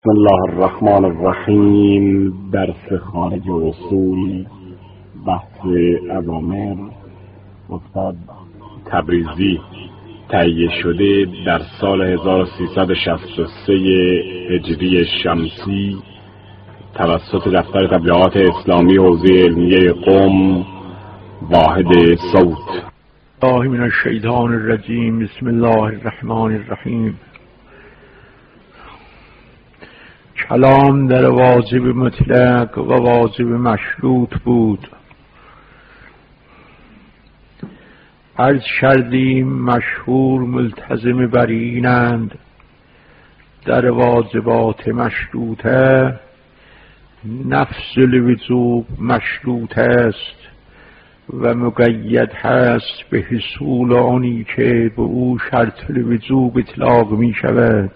بسم الله الرحمن الرحیم. درس خارج اصول، بحث اوامر، استاد تبریزی. تهیه شده در سال 1363 هجری شمسی توسط دفتر تبلیغات اسلامی حوزه علمیه قم، واحد صوت. الله من الشیطان الرجیم. بسم الله الرحمن الرحیم. کلام در واجب مطلق و واجب مشروط بود. عرض کردیم مشهور ملتزم بر اینند در واجبات مشروطه نفس الوجوب مشروط است و مقید هست به حصول آنی که به او شرط الوجوب اطلاق می شود،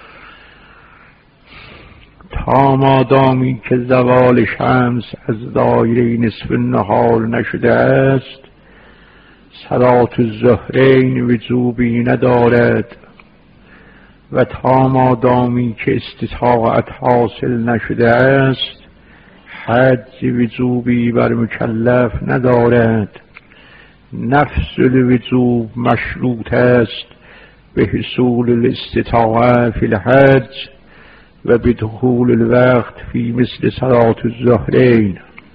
تا مادامی که زوال شمس از دایره نصف النهار نشده است صلات الظهرین وجوبی ندارد، و تا مادامی که استطاعت حاصل نشده است حج وجوبی بر مکلف ندارد. نفس الوجوب مشروط است به حصول الاستطاعه فی الحج و بدخول الوقت فی مثل صلاة الظهرین.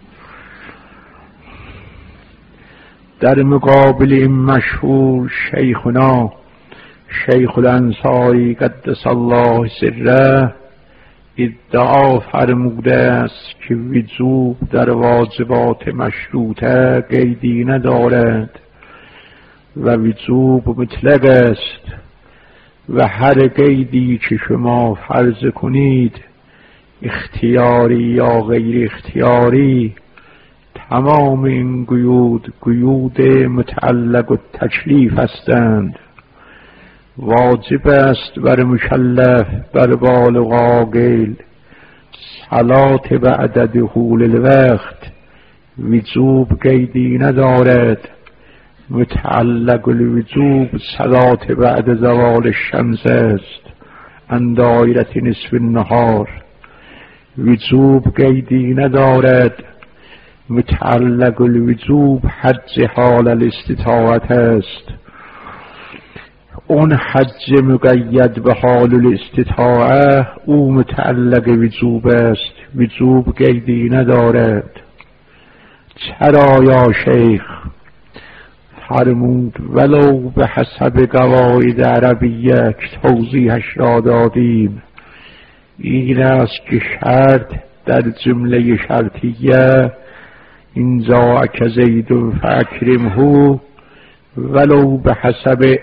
در مقابل این مشهور شیخنا شیخ الانصاری قدس الله سره ادعا فرموده است که وجوب در واجبات مشروطه قیدی ندارد و وجوب مطلق است و هر قیدی که شما فرض کنید اختیاری یا غیر اختیاری، تمام این قیود متعلق و تکلیف هستند. واجب است بر مکلف بر بالغ عاقل صلات بعد دخول الوقت، وجوب قیدی ندارد. متعلق الوجوب صلات بعد زوال الشمس است عن دایره نصف النهار، وجوب قیدی ندارد. متعلق الوجوب حج حال الاستطاعت است. اون حج مقید به حال الاستطاعه او متعلق وجوب است، وجوب قیدی ندارد. چرا یا شیخ؟ فرمود ولو به حسب قواعد عربیه که توضیحش را دادیم این است که شرط در جمله شرطیه این جاءک زید فاکرمه ولو به حسب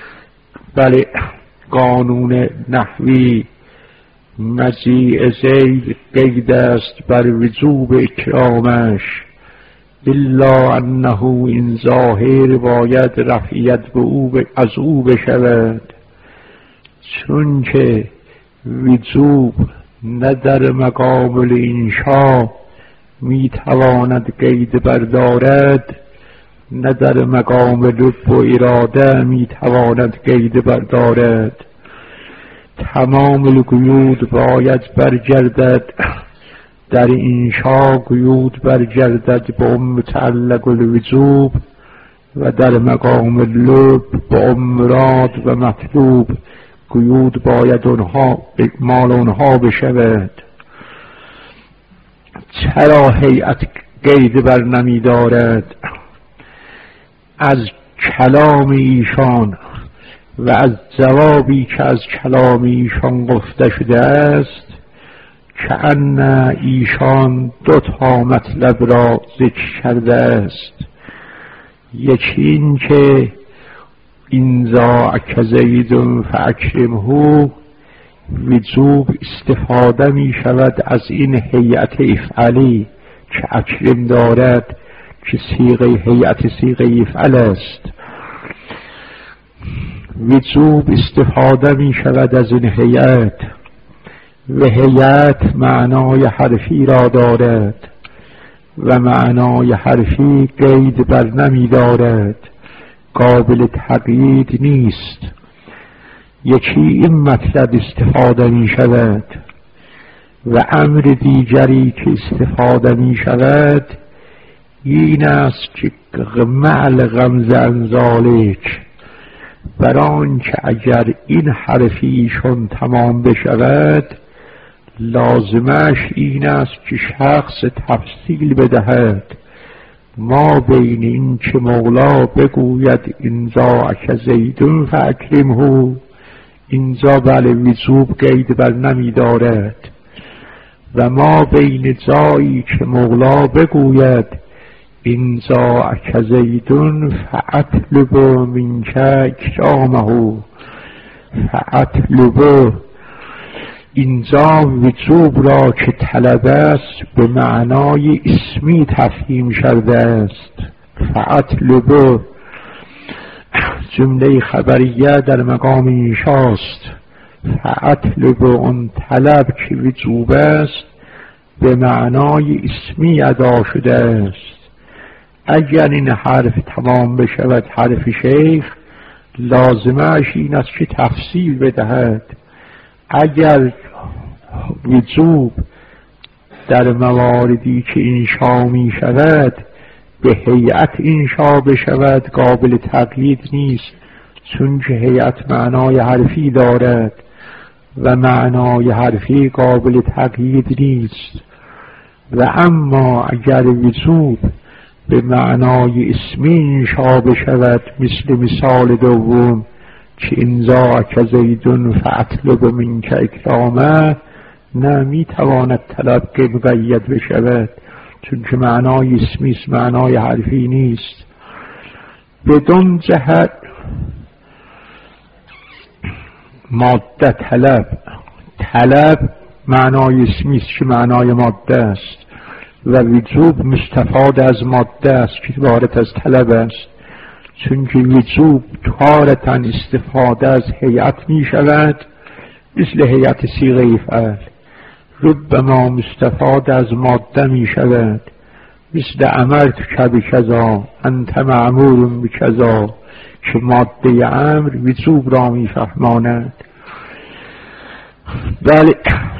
قانون نحوی مجیء زید قید است بر وجوب اکرامش، الا انه این ظاهر باید رفعیت به او از او بشود، چون که وجوب نه در مقام الانشاء می تواند قید بردارد نه در مقام لب و اراده می تواند قید بردارد. تمام القیود باید برگردد در انشاء، قیود برگردد به متعلق الوجوب و در مقام لب به مراد و مطلوب قیود باید مال اونها بشود. چرا هیئت قید بر نمی دارد؟ از کلام ایشان و از جوابی که از کلام ایشان گفته شده است که ان ایشان دو تا مطلب را ذکر کرده است. یکی این که این جاءک زید فاکرمه وجوب استفاده می شود از این هیئت افعلی که اکرم دارد که صیغه هیئت صیغه افعل است. وجوب استفاده می شود از این هیئت و هیئت معنای حرفی را دارد و معنای حرفی قید بر نمی دارد، قابل تقیید نیست. یکی این مطلب استفاده می شود و امر دیگری که استفاده می شود این است که معل غمز انزالک، بران که اگر این حرفیشون تمام بشود لازمش این است که شخص تفصیل بدهد ما بین این که مولا بگوید اینجا زیدون فاکرمه، اینجا بله وجوب قید بر نمی دارد، و ما بین جایی که مولا بگوید اینجا زیدون فاطلب منک اکرامه، فاطلب اینجا وجوب را که طلب است به معنای اسمی تفهیم شده است. فاطلب جمله خبریه در مقام انشاست. فاطلب اون طلب که وجوب است به معنای اسمی ادا شده است. اگر این حرف تمام بشود حرف شیخ لازمش این است که تفصیل بدهد. اگر وجوب در مواردی که انشا می شود به هیئت انشا بشود قابل تقیید نیست، چون که هیئت معنای حرفی دارد و معنای حرفی قابل تقیید نیست. و اما اگر وجوب به معنای اسمی انشا بشود مثل مثال دوم که اینجا زیدون فاطلب منک اکرامه، نه می تواند طلب که مقید بشود چون که معنای اسمی است، معنای حرفی نیست. بدون جهت ماده طلب معنای اسمی است که معنای ماده است و وجوب مستفاد از ماده است که عبارت از طلب است، چون که وجوب تارة استفاده از هیئت می شود مثل هیئت صیغه فعل، ربما مستفاد از ماده می شود مثل امرتک بکذا انت مأمور بکذا که ماده امر وجوب را می فهماند. بله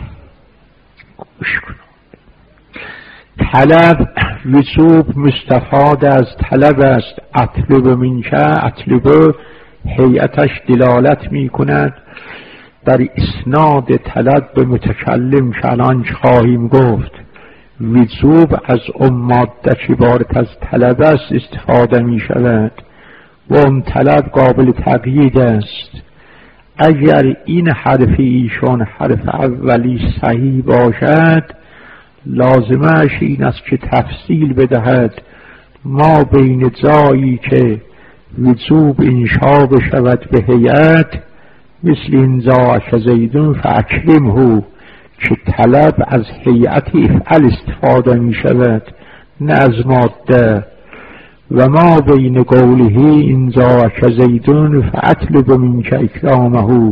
طلب وجوب مستفاد از طلب است. اطلب منک، اطلب هیئتش دلالت می کند در اسناد طلب به متکلم که الان خواهیم گفت. وجوب از اون ماده که عبارت از طلب است استفاده می شود و اون طلب قابل تقیید است. اگر این حرف ایشون حرف اولی صحیح باشد لازمش این است که تفصیل بدهد ما بین جایی که وجوب انشا بشود به هیئت مثل اینجا زیدون فاکرمه که طلب از هیئت افعل استفاده می شود نه از ماده، و ما بین قوله اینجا زیدون فاطلب منک اکرامه.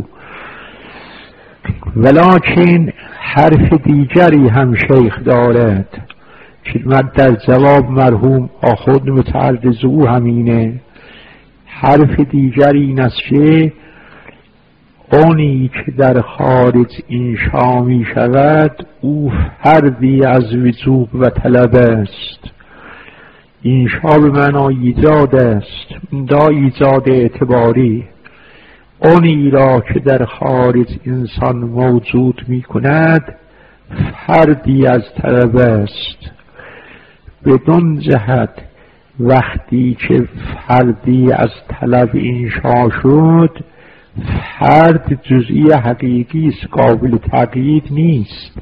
ولکن حرف دیگری هم شیخ دارد که من در جواب مرحوم آخود متعرض او همینه. حرف دیگری این است که اونی که در خارج انشا می شود او فردی از وجوب و طلب است. انشا به معنای ایجاد است، دا ایجاد اعتباری. اونی را که در خارج انسان موجود می کند فردی از طلب است. بدون جهت وقتی که فردی از طلب انشا شد فرد جزئی حقیقی است، قابل تقیید نیست.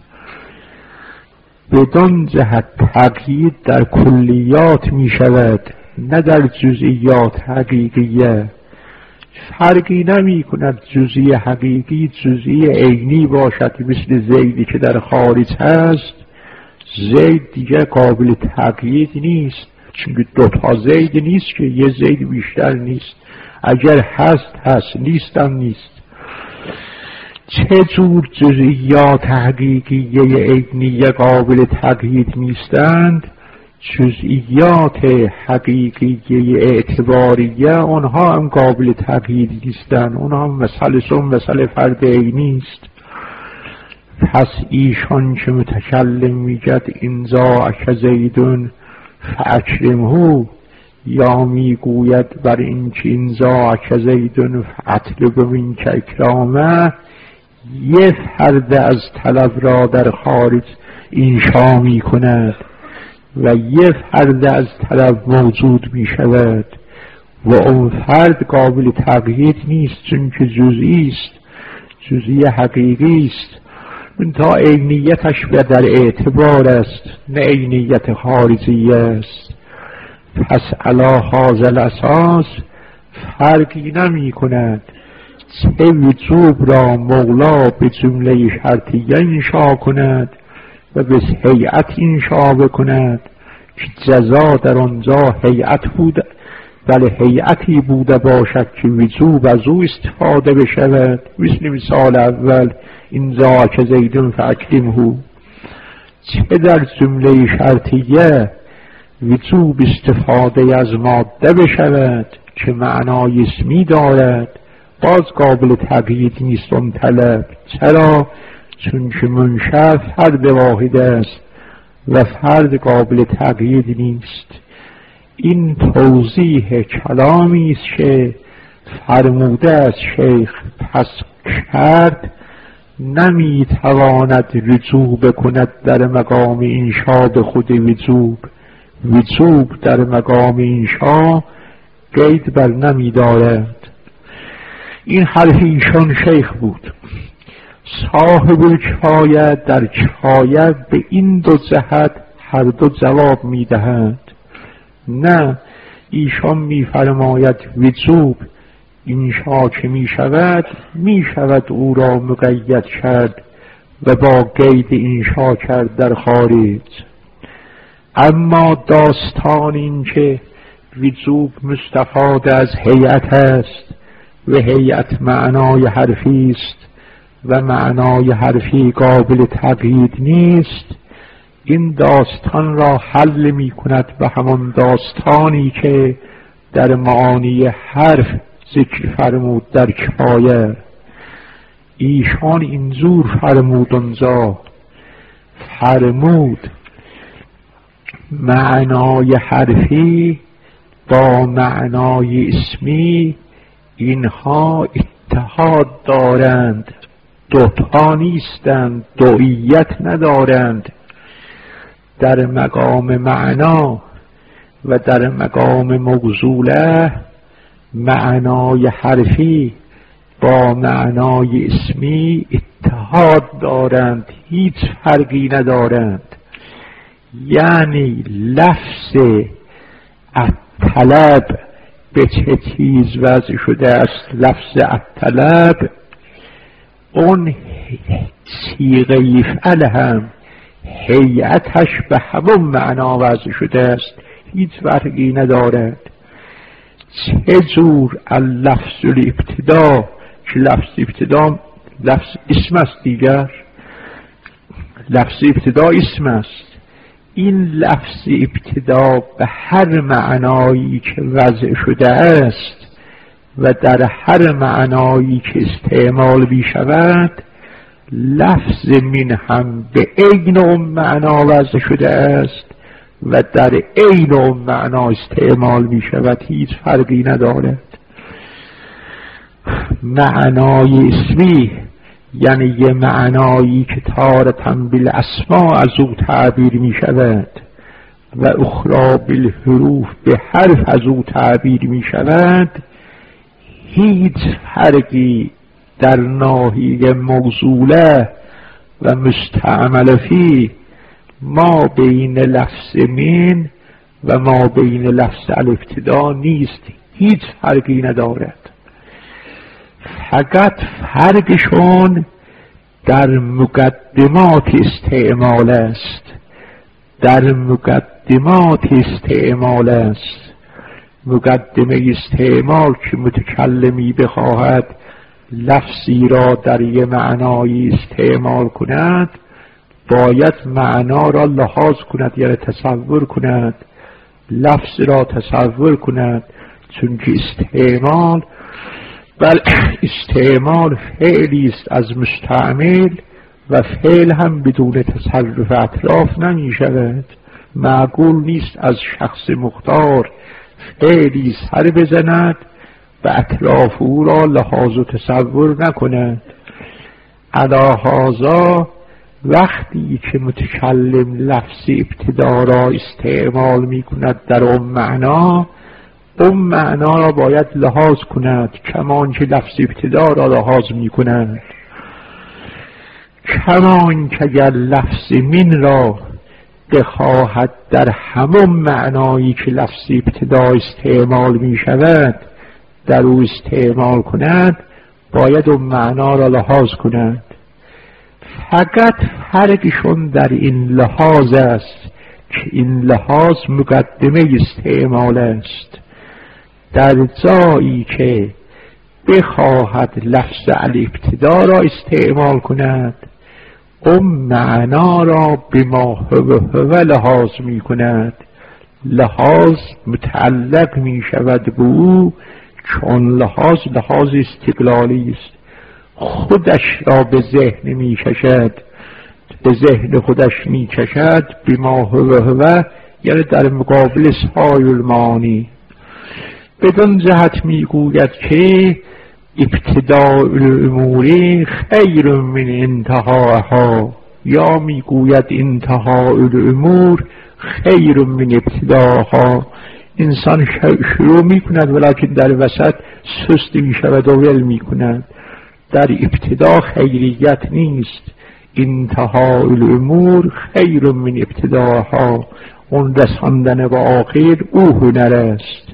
بدون جهت تقیید در کلیات می شود نه در جزئیات حقیقیه. فرقی نمی کند جزئی حقیقی جزئی عینی باشد مثل زیدی که در خارج هست، زید دیگه قابل تقیید نیست چون دوتا زید نیست که یه زید بیشتر نیست، اگر هست نیستم نیست. چه جور جزئیات حقیقیه عینیه قابل تقیید نیستند، جزئیات حقیقیه اعتباریه اونها هم قابل تقیید نیستند، اونها هم مثل فرد عینی است. پس ایشان که متکلم میگد این زاعک زیدون فاکرمه، یا میگوید بر این که این زاعک زیدون فاطلب منک اکرامه، یه فرد از طلب را در خارج انشا می کند و یه فرد از طلب موجود می شود و اون فرد قابل تقیید نیست، چون که جزئی است، جزئی حقیقی است، منتها عینیتش به در اعتبار است نه عینیت خارجی است. پس علی هذا الاساس فرقی نمی کند چه وجوب را مولا به جمله شرطیه انشا کند و به هیئت انشا بکند که جزا در آنجا هیئت بود، بله هیئتی بوده باشد که وجوب از او استفاده بشود، مثال اول این ذاک زیدون فاکرمه، چه در جمله شرطیه وجوب استفاده از ماده بشود که معنای اسمی دارد، باز قابل تقیید نیست اون طلب. چرا؟ چون که منشأ فرد واحد است و فرد قابل تقیید نیست. این توضیح کلامی است که فرموده است شیخ پس کرد نمیتواند رجوع بکند در مقام انشا به خود وجوب، وجوب در مقام انشا قید بر نمی دارد. این حرف ایشان شیخ بود. صاحب الکفایه در کفایه به این دو جهت هر دو جواب می دهد. نه، ایشان می فرماید وجوب انشا که می شود او را مقید کرد و با قید انشا کرد در خارج. اما داستان این که وجوب مستفاد از هیئت است و هیئت معنای حرفی است و معنای حرفی قابل تقیید نیست، این داستان را حل می کند به همان داستانی که در معانی حرف ذکر فرمود در کفایه. ایشان اینجور فرمود اونجا، فرمود معنای حرفی با معنای اسمی اینها اتحاد دارند، دوتا نیستند، دویت ندارند. در مقام معنا و در مقام موصوله معنای حرفی با معنای اسمی اتحاد دارند، هیچ فرقی ندارند. یعنی لفظ الطلب به چه چیز وضع شده است؟ لفظ الطلب اون صیغه یفعل هم هیئتش به همون معنا وضع شده است، هیچ فرقی ندارد. چه جور اللفظ الابتدا که لفظ ابتدا لفظ اسم است، دیگر لفظ ابتدا اسم است. این لفظ ابتدا به هر معنایی که وضع شده است و در هر معنایی که استعمال می شود، لفظ من هم به عین اون معنا وضع شده است و در عین اون معنا استعمال می شود، هیچ فرقی ندارد. معنای اسمی یعنی یه معنایی که تارة بالاسماء از او تعبیر می شود و اخرى بالحروف به حرف از او تعبیر می شود، هیچ فرقی در ناحیه موصوله و مستعمل فی ما بین لفظ من و ما بین لفظ الابتدا نیست، هیچ فرقی ندارد. فقط فرقشون در مقدمات استعمال است، در مقدمات استعمال است. مقدمه استعمال که متکلمی بخواهد لفظی را در یه معنایی استعمال کند، باید معنا را لحاظ کند، یعنی تصور کند، لفظ را تصور کند، چون که استعمال فعلی است از مستعمل و فعل هم بدون تصرف اطراف نمی شود. معقول نیست از شخص مختار فعلی سر بزند و اطراف او را لحاظ و تصور نکند. علی هذا وقتی که متکلم لفظ ابتدا را استعمال می کند در اون معنا را باید لحاظ کند کمان که لفظ ابتدا را لحاظ می کند. کمان که اگر لفظ من را بخواهد در همون معنایی که لفظ ابتدا استعمال می شود در او استعمال کند، باید اون معنا را لحاظ کند. فقط فرقشون در این لحاظ است که این لحاظ مقدمه استعمال است. در جایی که بخواهد لفظ الابتدا را استعمال کند، اون معنا را بما هو لحاظ می کند. لحاظ متعلق می شود به او، چون لحاظ استقلالی است. خودش را به ذهن می کشد، به ذهن خودش می کشد بما هو، یعنی در مقابل سایر المعانی. بدون جهت می گوید که ابتداء الامور خیر من انتهاها، یا می گوید انتهاء الامور خیر من ابتداها. انسان شروع می کند ولیکن در وسط سست می شود و ول می کند. در ابتدا خیریت نیست. انتهاء الامور خیر من ابتداها، اون رساندن به آخر او هنر است.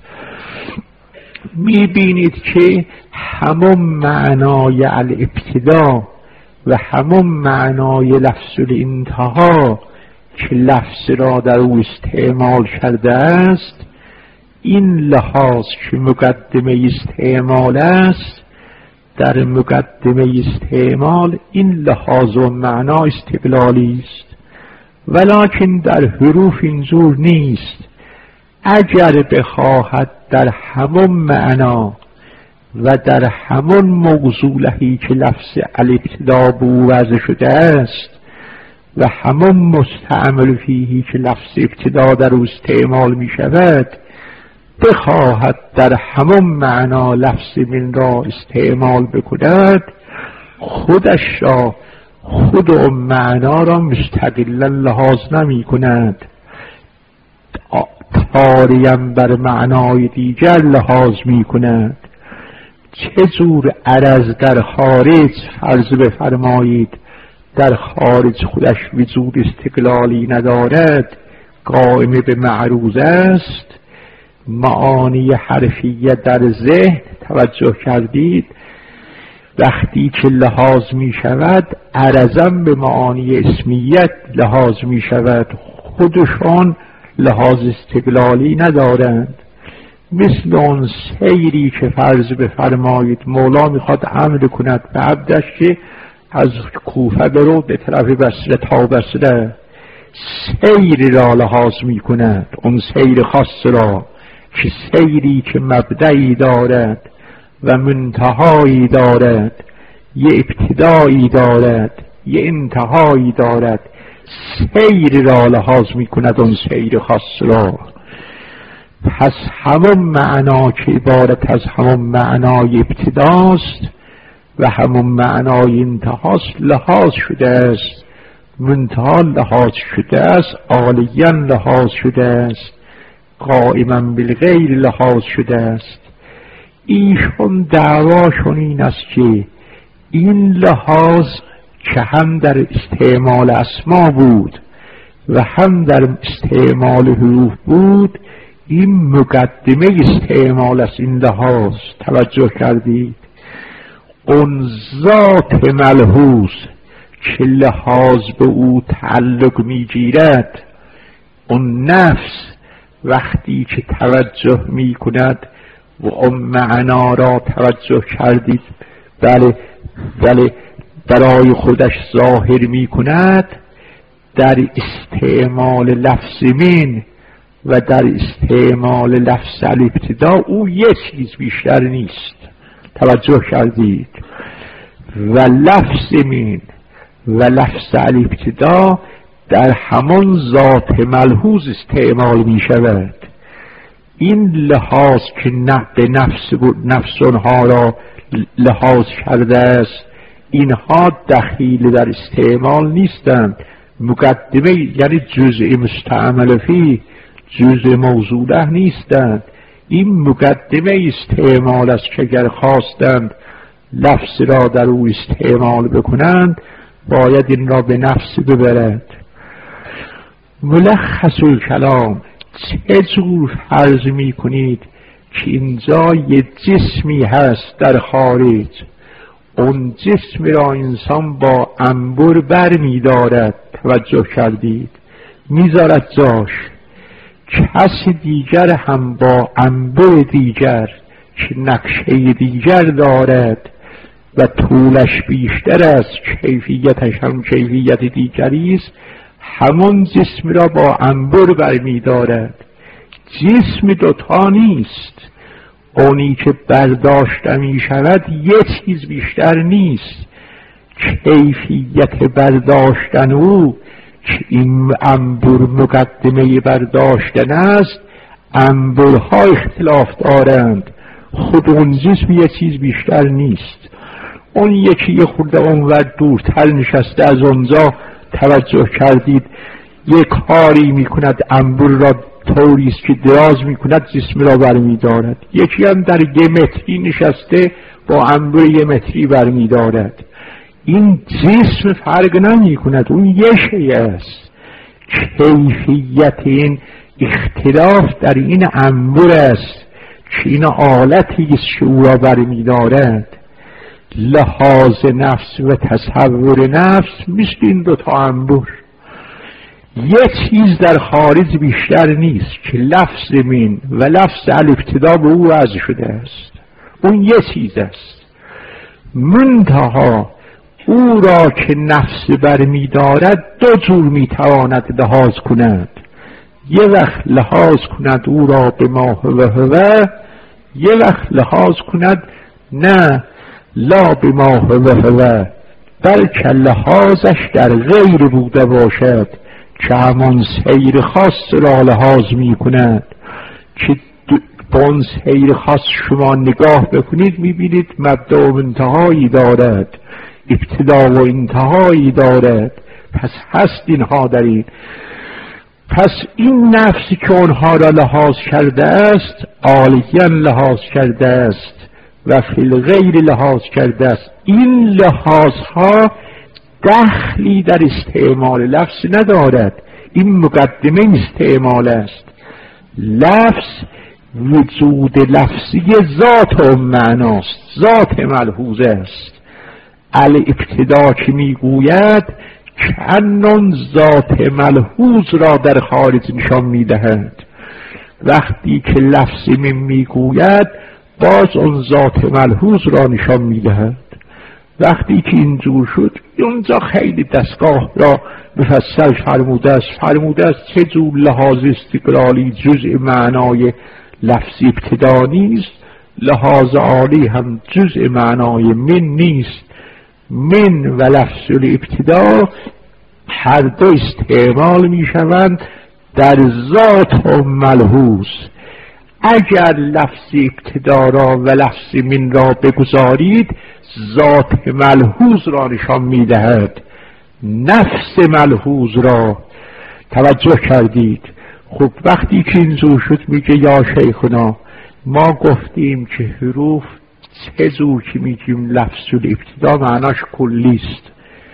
می بینید که همون معنای الابتدا و همون معنای لفظ الانتها که لفظ را در او استعمال کرده است، این لحاظ که مقدمه استعمال است، در مقدمه استعمال این لحاظ و معنا استقلالی است. ولکن در حروف اینجور نیست. اگر بخواهد در همون معنا و در همون موضوعی که لفظ الابتدا به او وضع شده است و همون مستعمل فیهی که لفظ ابتدا در او استعمال می شود، بخواهد در همون معنا لفظ من را استعمال بکند، خودش را خود اون معنا را مستقلا لحاظ نمی کند، طاریم بر معنای دیگر لحاظ می کند. چه جور عرض در خارج فرض بفرمایید در خارج خودش وجود استقلالی ندارد، قائم به معروض است. معانی حرفیه در ذهن توجه کردید وقتی که لحاظ می شود عرضاً به معانی اسمیت لحاظ می شود، خودشان لحاظ استقلالی ندارند. مثل اون سیری که فرض بفرمایید مولا میخواد امر کند به عبدش که از کوفه برو به طرف بصره تا بصره، سیر را لحاظ می کند، اون سیر خاص را که سیری که مبدعی دارد و منتهایی دارد، یه ابتدایی دارد یه انتهایی دارد، سیر را لحاظ می کند اون سیر خاص را. پس همون معنا که عبارت از همون معنای ابتداست و همون معنای انتهاست لحاظ شده است، منتها لحاظ شده است، عالیاً لحاظ شده است، قائما بالغیر لحاظ شده است. ایشون دعواشون این است که این لحاظ که هم در استعمال اسما بود و هم در استعمال حروف بود، این مقدمه استعمال است. این لحاظ توجه کردید؟ اون ذات ملحوظ که لحاظ به او تعلق می گیرد، اون نفس وقتی که توجه می کند و اون معنا را توجه کردید بله برای خودش ظاهر می کند، در استعمال لفظ من و در استعمال لفظ الابتدا او یک چیز بیشتر نیست. توجه کردید؟ و لفظ من و لفظ الابتدا در همان ذات ملحوظ استعمال می شود. این لحاظ که به نفس آنها را لحاظ کرده است، اینها دخیل در استعمال نیستند. مقدمه یعنی جزء مستعمل فیه، جزء موضوعه نیستند. این مقدمه استعمال است که اگر خواستند لفظ را در او استعمال بکنند باید این را به نفس ببرد. ملخص الکلام، چه جور فرض می کنید که اینجا یه جسمی هست در خارج، اون جسم را انسان با انبر بر می دارد، توجه کردید، میذارد جاش. کس دیگر هم با انبر دیگر که نقشه دیگر دارد و طولش بیشتر است، کیفیتش هم کیفیت دیگری است، همون جسم را با انبر برمی دارد. جسم دوتا نیست، اونی که برداشته می شود یه چیز بیشتر نیست. کیفیت برداشتن او که این انبر مقدمه برداشتن است، انبرها اختلاف دارند، خود اون جسم یه چیز بیشتر نیست. اون یکی یه خورده اونور دورتر نشسته از اونجا، توجه کردید، یک کاری میکند انبر را طوریست که دراز میکند جسم را برمی دارد. یکی هم در 1 متری نشسته با انبر 1 متری برمی دارد. این جسم فرق نمی کند، اون یه شیء است. کیفیت این اختلاف در این انبر است که این آلتی است که او را برمی دارد. لحاظ نفس و تصور نفس مثل این 2 تا انبر، یه چیز در خارج بیشتر نیست که لفظ من و لفظ الابتدا به او وضع شده است، اون یه چیز است. منتها او را که نفس برمی دارد 2 جور می تواند لحاظ کند. یه وقت لحاظ کند او را به ما هو، یه وقت لحاظ کند نه لا به ما هو، بلکه لحاظش در غیر بوده باشد که همان سیر خاص را لحاظ می کند. که با اون سیر خاص شما نگاه بکنید میبینید مبدا و انتهایی دارد، ابتدا و انتهایی دارد. پس هست اینها در این. پس این نفسی که اونها را لحاظ کرده است عالیاً لحاظ کرده است و فی الغیر لحاظ کرده است. این لحاظها دخلی در استعمال لفظ ندارد، این مقدمه استعمال است. لفظ وجود لفظی ذات معناست، ذات ملحوظ است. الابتدا که میگوید کنون ذات ملحوظ را در خارج نشان میدهد. وقتی که لفظ من میگوید باز اون ذات ملحوظ را نشان میدهد. وقتی که اینجور شد اونجا خیلی دستگاه را مفصل فرموده است چه جور لحاظ استقلالی جزء معنای لفظ ابتدا نیست، لحاظ عالی هم جزء معنای من نیست. من و لفظ الابتدا هر 2 استعمال می شوند در ذات و ملحوظ. اگر لفظ ابتدا را و لفظ من را بگذارید ذات ملحوظ را نشان می دهد، نفس ملحوظ را. توجه کردید؟ خب وقتی که اینجور شد میگه یا شیخنا ما گفتیم که حروف چه جور که میگیم لفظ الابتدا معناش کلیست،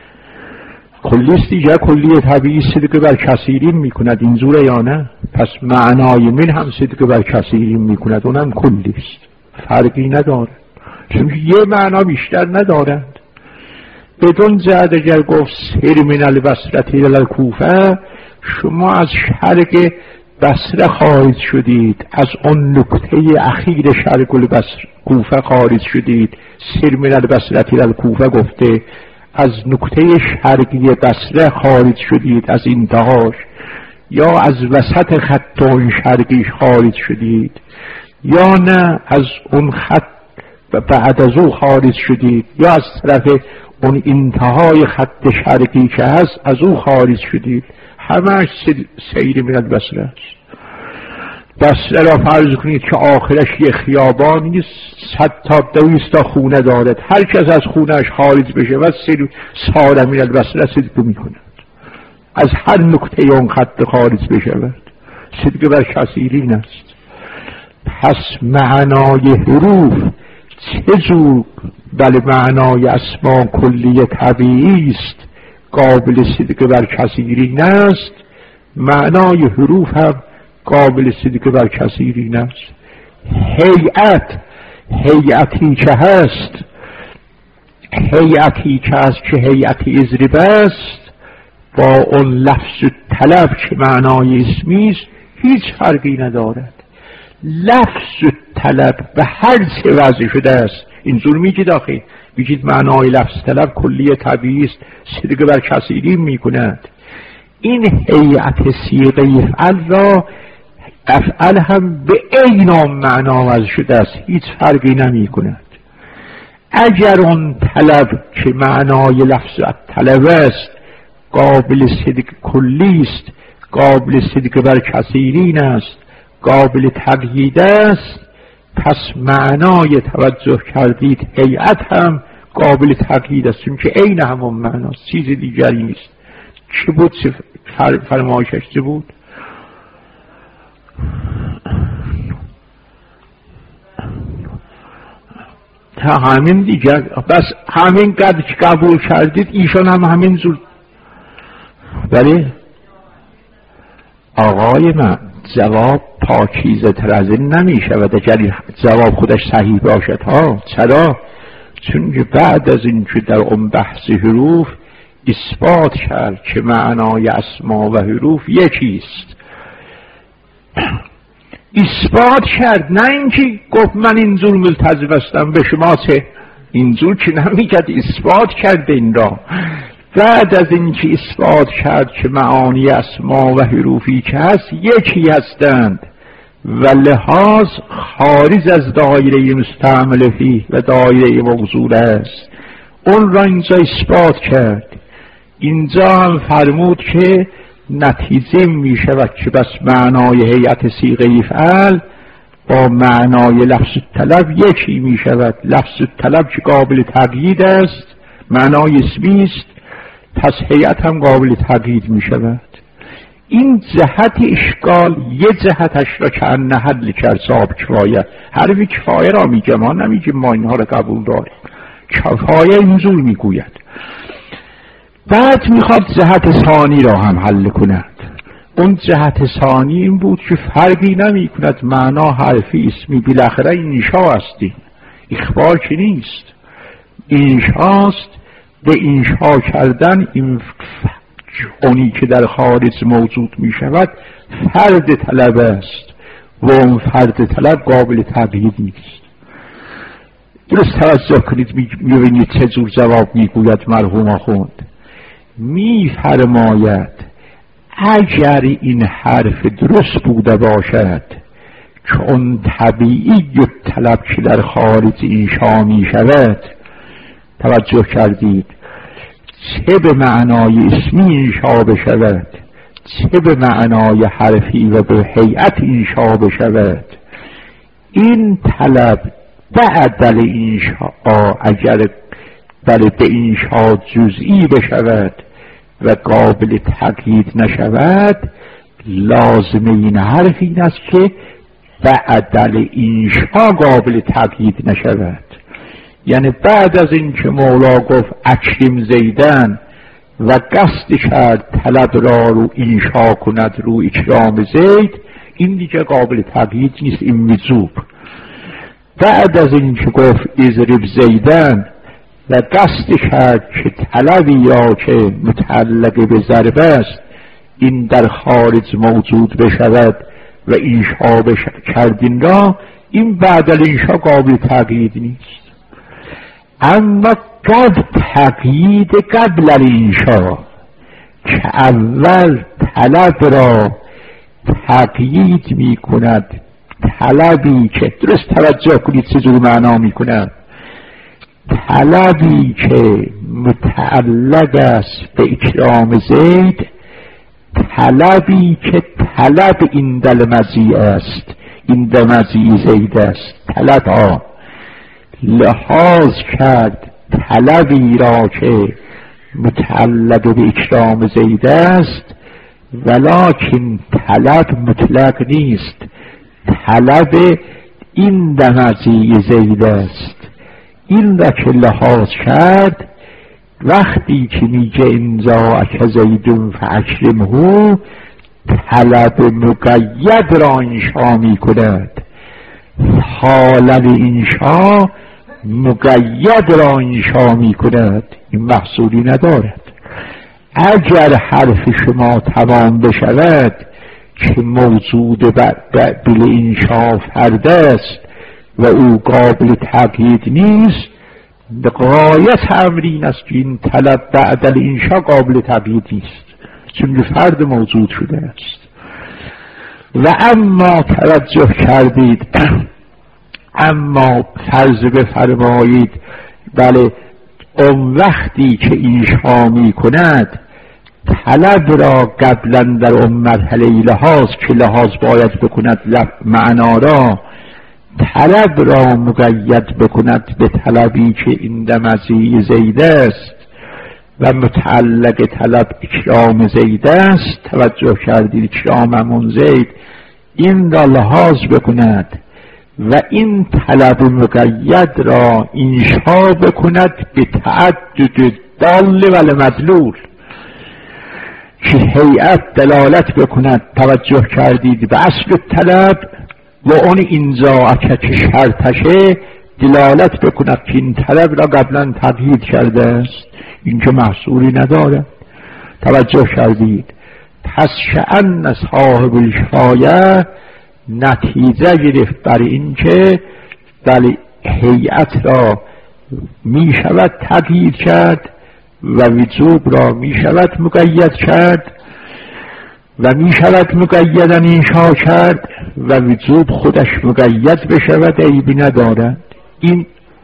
کلیست دیگه، کلی طبیعی صدق بر کثیرین میکند، اینجوره یا نه؟ پس معنای من هم صدق بر کثیرین میکند، اونم کلیست، فرقی نداره، چون یه معنا بیشتر ندارند. بدون جهت اگر گفت سیر من البصره الی الکوفه، شما از شرق بصره خارج شدید، از اون نقطه اخیر شرق کوفه خارج شدید. سیر من البصره الی الکوفه گفته از نقطه شرقی بصره خارج شدید، از انتهاش، یا از وسط خط اون شرقیش خارج شدید، یا نه از اون خط بعد از او خارج شدید، یا از طرف اون انتهای خط شرقی که هست از او خارج شدید. همش سیر من البصره است. بصره را فرض کنید که آخرش یه خیابانی 100 تا 200 تا خونه دارد، هر کس از خونهش خارج بشه و سار من البصره صدق میکند، از هر نقطه اون خط خارج بشود. صدق بر کثیرین است. پس معنای حروف چه جور؟ بله معنای اسما کلیه طبیعی است، قابل صدق بر کثیرین است. معنای حروف هم قابل صدق بر کثیرین است. هیئتی که هست، هیئتی که هست که هیئت اضرب است، با اون لفظ طلب که معنای اسمی است هیچ فرقی ندارد. لفظ طلب به هر چه وضع شده است اینجور میگید آخه بگید معنای لفظ طلب کلیه طبیعی است، صدق بر کثیرین میکند. این هیئت صیغه افعل را افعل هم به عین معنا وضع شده است، هیچ فرقی نمیکند. اگر اون طلب که معنای لفظ طلب است قابل صدق کلی است، قابل صدق بر کثیرین است، قابل تقیید است، پس معنای توجه کردید هیئت هم قابل تقیید است، چون که عین همون معناست، چیز دیگری نیست. چه بود فرمایشش چه بود؟ تا همین دیگر، بس همین قدر که قبول کردید ایشان هم همین زود. بله آقای من جواب پاکیزه تر از این نمی شود اگر جواب خودش صحیح باشد ها. چرا؟ چون که بعد از این که در اون بحث حروف اثبات کرد که معنای اسما و حروف یکیست، اثبات کرد، نه اینکه گفت من اینجور ملتزم هستم به شما چه، اینجور که نمیگد، اثبات کرد این را. بعد از اینکه اثبات کرد که معانی اسما و حروفی که هست یکی هستند و لحاظ خارج از دایره مستعمل فیه و دایره موصول است، اون را اینجا اثبات کرد. اینجا هم فرمود که نتیجه می شود که بس معنای هیئت صیغه افعل با معنای لفظ طلب یکی می شود. لفظ طلب که قابل تقیید است، معنای اسمی است، پس هیئت هم قابل تقیید می شود. این جهت اشکال یه جهتش را که ان حل کرد صاحب کفایه. حرف کفایه را میگه، ما نمیگیم ما اینها را قبول داریم. کفایه اینجور میگوید. بعد میخواد جهت ثانی را هم حل کند. اون جهت ثانی این بود که فرقی نمی کند معنا حرفی اسمی بالاخره این انشا هستی، اخبار که نیست، انشاست. به انشا کردن این اونی که در خارج موجود می شود فرد طلب است و اون فرد طلب قابل تقیید نیست. درست توجه کنید، میبینید چه جور جواب میگوید مرحوم آخوند. میفرماید اگر این حرف درست بوده باشد که اون طبیعی و طلب که در خارج انشا می شود، توجه کردید، چه به معنای اسمی انشا بشود چه به معنای حرفی و به هیئت انشا بشود، این طلب بعدل انشا اگر به انشا جزئی بشود و قابل تقیید نشود، لازم این حرف این است که بعدل انشا قابل تقیید نشود. یعنی بعد از این که مولا گفت اکرم زیدن و قصد کرد طلب را رو انشا کند رو اکرام زید، این دیگه قابل تقیید نیست، این مجذوب. بعد از این که گفت اضرب زیدن و قصد کرد که طلبی را که متعلق به ضرب است این در خارج موجود بشود و انشا کردین را، این بعد انشا قابل تقیید نیست. اما قبل تقیید قبل الانشا که اول طلب را تقیید می کند، طلبی که درست توجه کنید چه جور معنا می کند، طلبی که متعلق است به اکرام زید، طلبی که طلب این دل مزی است، این دل مزی زید است. طلب ها لحاظ کرد طلبی را که متعلق به اکرام زید است، ولکن طلب مطلق نیست، طلب این دمزی زید است. این را که لحاظ کرد وقتی که میگه انزاعک زیدون فاکرمه، طلب مقید را انشا میکند، حالت انشا مقید را انشا میکند، این محصولی ندارد. اگر حرف شما تمام بشود که موجود بل انشا فرد است و او قابل تقیید نیست، غایت امر این است که این طلب بعد الانشا قابل تقیید نیست، چون فرد موجود شده است. و اما توجه کردید، اما فرض بفرمایید بله اون وقتی که انشا می کند طلب را قبلا در اون مرحله لحاظ که لحاظ باید بکند معنا را، طلب را مقید بکند به طلبی که این دمزی زید است و متعلق طلب اکرام زید است. توجه کردید اکراممون زید، این را لحاظ بکند و این طلب مقید را انشا بکند به تعدد دال و مدلول، که هیئت دلالت بکند. توجه کردید به اصل طلب و اون انزاعک که شرطشه دلالت بکند که این طلب را قبلا تقیید کرده است، این که محصولی نداره. توجه کردید. پس شأن صاحب الشایع نتیجه گرفت بر این که بله هیئت را می شود تقیید کرد و وجوب را می شود مقید کرد و می شود مقیدن انشا کرد و وجوب خودش مقید بشود عیبی ندارد. این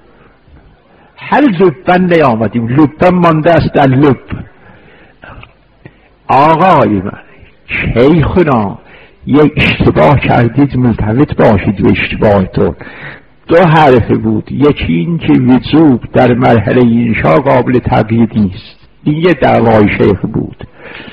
هر لبن نیامدیم، لبن مانده است در لب. آقای من شیخنا یک اشتباه کردید، ملتفت باشید به اشتباهتون. دو حرف بود، یکی این که وجوب در مرحله انشا قابل تقیید نیست، این یه دعوای شیخ بود.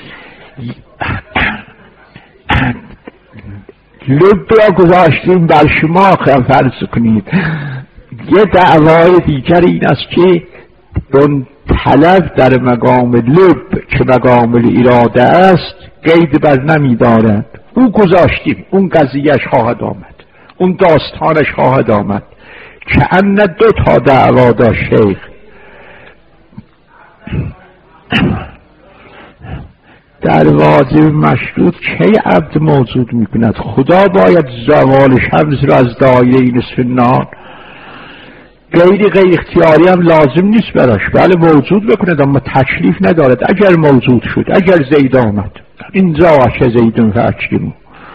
لب را گذاشتیم بر شما فرض کنید. یه دعوای دیگر این است که اون طلب در مقام لب که مقام اراده است قید بر نمی دارد، او گذاشتیم، اون قضیهش خواهد آمد، اون داستانش خواهد آمد که ان دو تا دعوا داشت شیخ. در واجب مشروط کی عبد موجود میکند؟ خدا باید زوال شمس را از دایره نصف النهار غیر اختیاری هم لازم نیست براش، بله موجود بکند اما تکلیف ندارد. اگر موجود شد، اگر زید آمد، این زاوش زیدون فاکرمه،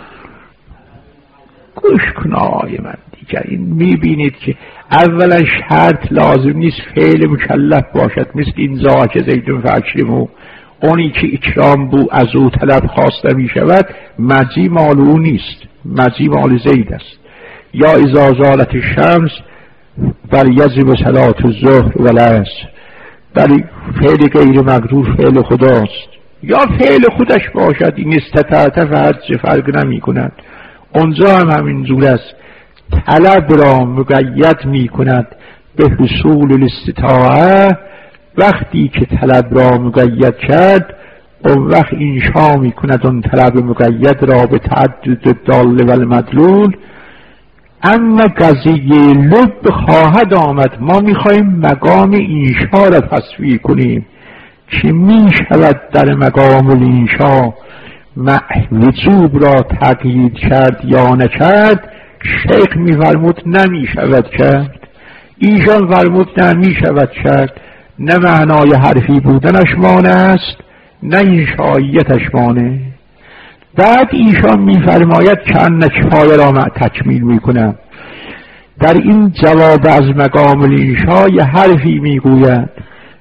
گوش کن آقای من دیگر. این میبینید که اولا شرط لازم نیست فعل مکلف باشد، مثل این زاوش زیدون فاکرمه. اونی که اکرام بو از او طلب خواسته می شود مجی مال او نیست، مجی مال زید است. یا اذا زالت الشمس بل یجب صلاة الظهر و العصر، بلی فعل غیر مقدور فعل خداست، یا فعل خودش باشد، این استطاعت فرق نمی کند. اونجا هم همینجور است، طلب را مقید می کند به حصول الاستطاعه. وقتی که طلب را مقید کرد اون وقت انشا می کند اون طلب مقید را به تعدد دال و المدلول. اما قضیه لب خواهد آمد، ما می خواهیم مقام انشا را تصویر کنیم که می شود در مقام الانشا وجوب را تقیید کرد یا نکرد. شیخ می فرمود نمی شود کرد، ایشان فرمود نمی شود کرد. نه معنای حرفی بودنش مانع است، نه انشاییتش مانع. بعد ایشان میفرماید که ان کفایه را تکمیل میکنم. در این جواب از مقام الانشا یه حرفی میگوید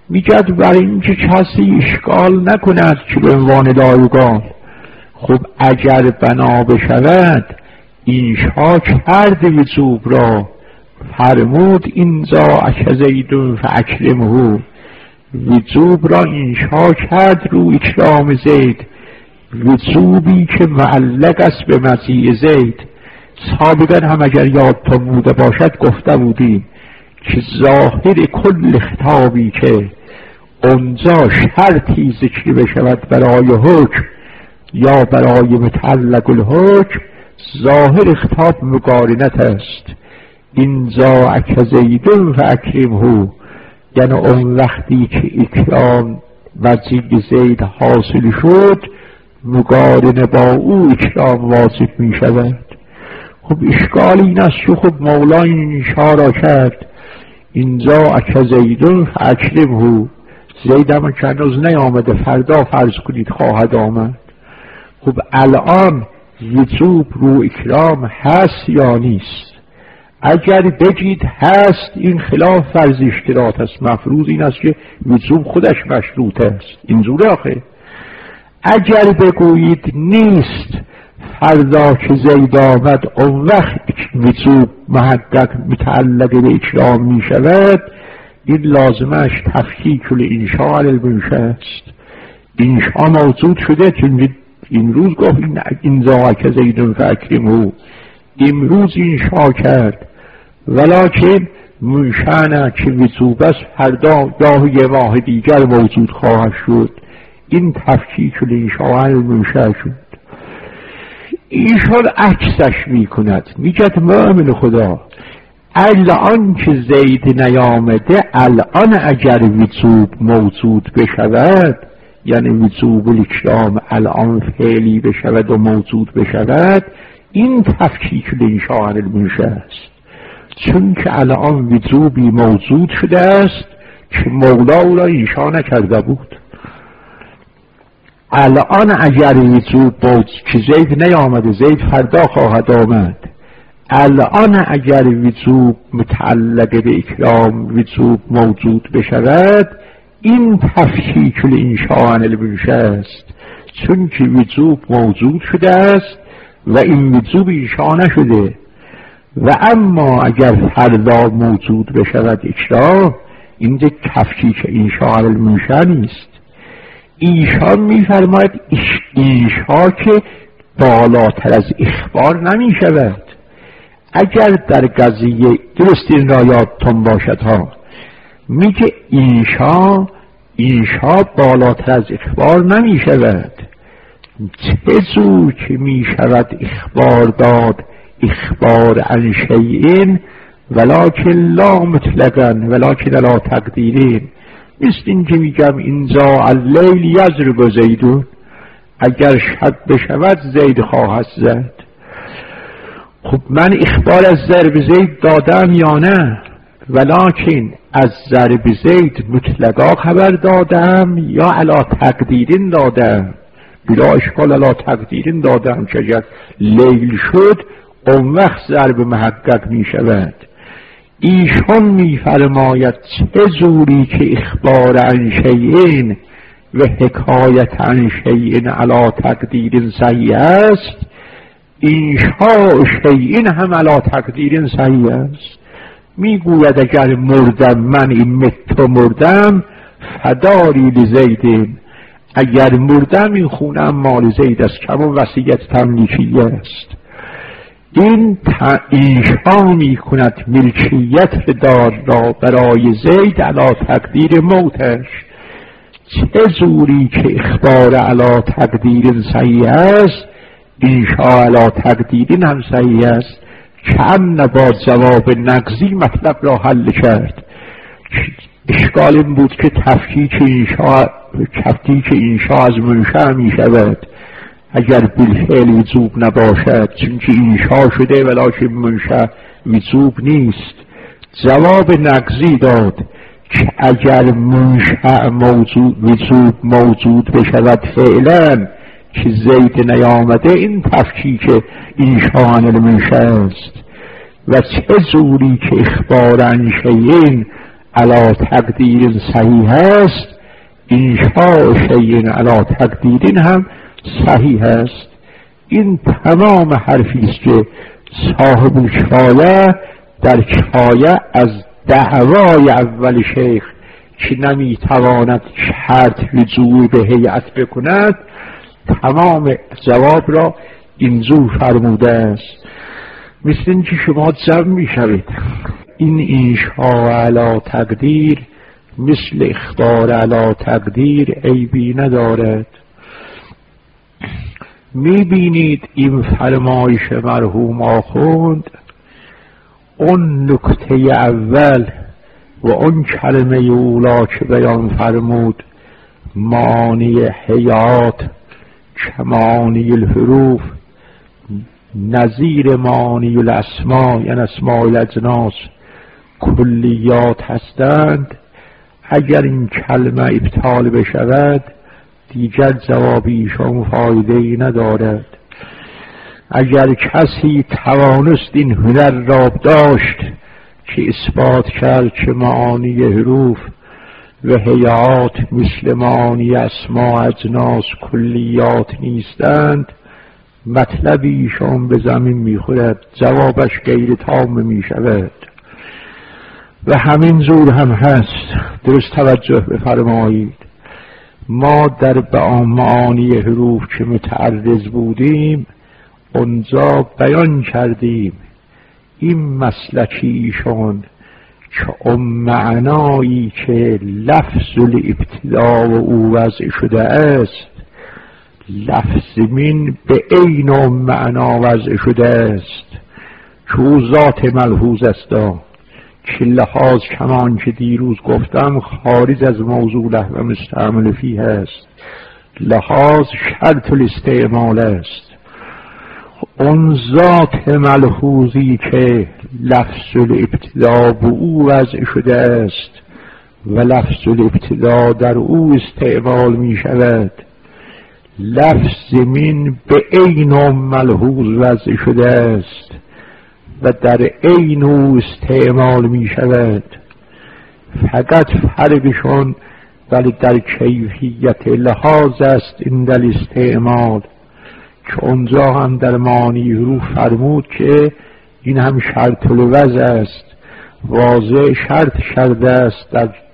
میگد برای اینکه کسی اشکال نکند که به عنوان لایگان. خب اگر بنا بشود اینشا کرد وجوب را، فرمود اینجا اکزیدون فاکرمه، وجوب را اینشا کرد رو اکرام زید، وجوبی که معلق است به مجیء زید. سابقا هم اگر یادتون بوده باشد گفته بودیم که ظاهر کل خطابی که اونجا شرطی ذکر بشود برای حکم یا برای متعلق الحکم، ظاهر خطاب مقارنت است. اینجا اکزیدون و اکرمه، یعنی اون وقتی که اکرام مجیء زید حاصل شد مقارنه با او اکرام واجب می شود. خب اشکال این است که خب مولا این اشاره کرد اینجا اکزیدون فاکرمه، زید هم که هنوز نیامده، فردا فرض کنید خواهد آمد. خب الان وجوب رو اکرام هست یا نیست؟ اگر بگید هست این خلاف فرض اشتراط است، مفروض این است که وجوب خودش مشروط است، اینجوره آخه. اگر بگویید نیست، فردا که زید آمد اون وقت وجوب محقق متعلق به اکرام می شود، این لازمش تفکیک الانشاء علی المنشأ است. انشاء موجود شده، چون این روز گفت اینجا اکزیدون فاکرمه، امروز انشاء کرد، ولکن منشأ که وجوب است فردا یا یه ماه دیگر موجود خواهد شد. این تفکیک الانشاء علی المنشأ شد. ایشان عکسش میکند، میگد مؤمن خدا الان که زید نیامده، الان اگر وجوب موجود بشود، یعنی وجوب الاکرام الان فعلی بشود و موجود بشود، این تفکیک الانشاء علی المنشأ است. چون که الان وجوبی موجود شده است که مولا او را انشاء نکرده بود. الان اگر وجوب بود که زید نیامده، زید فردا خواهد آمد، الان اگر وجوب متعلق به اکرام وجوب موجود بشود، این تفکیک الانشاء علی المنشأ است. چون که وجوب موجود شده است و این وجوب انشاء نشده. و اما اگر فردا موجود بشود اکرام، این یک تفکیک انشاء علی المنشأ نیست. ایشان میفرماید انشاء که بالاتر از اخبار نمی شود. اگر در قضیه درست این را یادتون باشد ها، میگه انشاء بالاتر از اخبار نمی شود. چه زور که می شود اخبار داد، اخبار عن شیء ولکن لا مطلقا ولکن لا تقدیرین. مثل این که میگم اینجا اللیل یضرب زیدون، اگر شب بشود زید خواهد زد. خب من اخبار از ضرب زید دادم یا نه؟ ولکن از ضرب زید مطلقا خبر دادم یا علا تقدیرین دادم؟ بلا اشکال علا تقدیرین دادم که اگر لیل شد اون وقت ضرب محقق می شود. ایشان می فرماید چه زوری که اخبار عن شیء و حکایت عن شیء علا تقدیر صحیح است، انشاء شیء هم علا تقدیر صحیح است. می گوید اگر مردم من این مت مردم فداری لزیدین، اگر مردم این خونم مال زید است، که همون وصیت تملیکیه است. این انشاء می کند ملکیت دار را برای زید علا تقدیر موتش. چه زوری که اخبار علا تقدیر صحیح است، انشاء علا تقدیر هم صحیح است. کم با جواب نقضی مطلب را حل کرد. اشکال این بود که تفکیک انشاء از منشأ می شود اگر بالفعل وجوب نباشد، چون که انشاء شده ولکن منشأ وجوب نیست. جواب نقضی داد که اگر منشأ وجوب موجود بشود فعلا که زید نیامده، این تفکیک انشاء علی المنشأ است. و چه زوری که اخبار عن شیء علی تقدیر صحیح است، انشاء شیء علی تقدیر هم صحیح است. این تمام حرفی است که صاحب الکفایه در کفایه از دعوای اول شیخ که نمیتواند شرط رجوع به هیئت بکند تمام جواب را اینجور فرموده است. مثل اینکه شما جمع میشوید این انشاء علی تقدیر مثل اخبار علی تقدیر عیبی ندارد. میبینید این فرمایش مرحوم آخوند اون نکته اول و اون کلمه اولا که بیان فرمود معانی هیئات کمعانی الحروف نظیر معانی الاسماء یعنی اسماء الاجناس کلیات هستند، اگر این کلمه ابطال بشود دیگر جواب ایشان فایده ای ندارد. اگر کسی توانست این هنر را داشت که اثبات کرد که معانی حروف و هیئات مثل معانی اسماء اجناس کلیات نیستند، مطلب ایشان به زمین میخورد، جوابش غیر تام میشود. و همین زور هم هست. درست توجه بفرمایید. ما در معانی حروف که متعرض بودیم اونجا بیان کردیم این مسلکی ایشان که اون معنایی که لفظ الابتدا و او وضع شده است لفظ من به عین اون معنا وضع شده است که او ذات ملحوظ است که لحاظ کمان که دیروز گفتم خارج از موضوع و مستعمل فیه است، لحاظ شرط الاستعمال است. اون ذات ملحوظی که لفظ الابتدا به او وضع شده است و لفظ الابتدا در او استعمال می شود، لفظ من به عین ملحوظ وضع شده است و در عین او استعمال می شود. فقط فرقشون ولی در کیفیت لحاظ است این در استعمال که اونجا هم در معانی حروف فرمود که این هم شرط الوضع است، واضح شرط شده است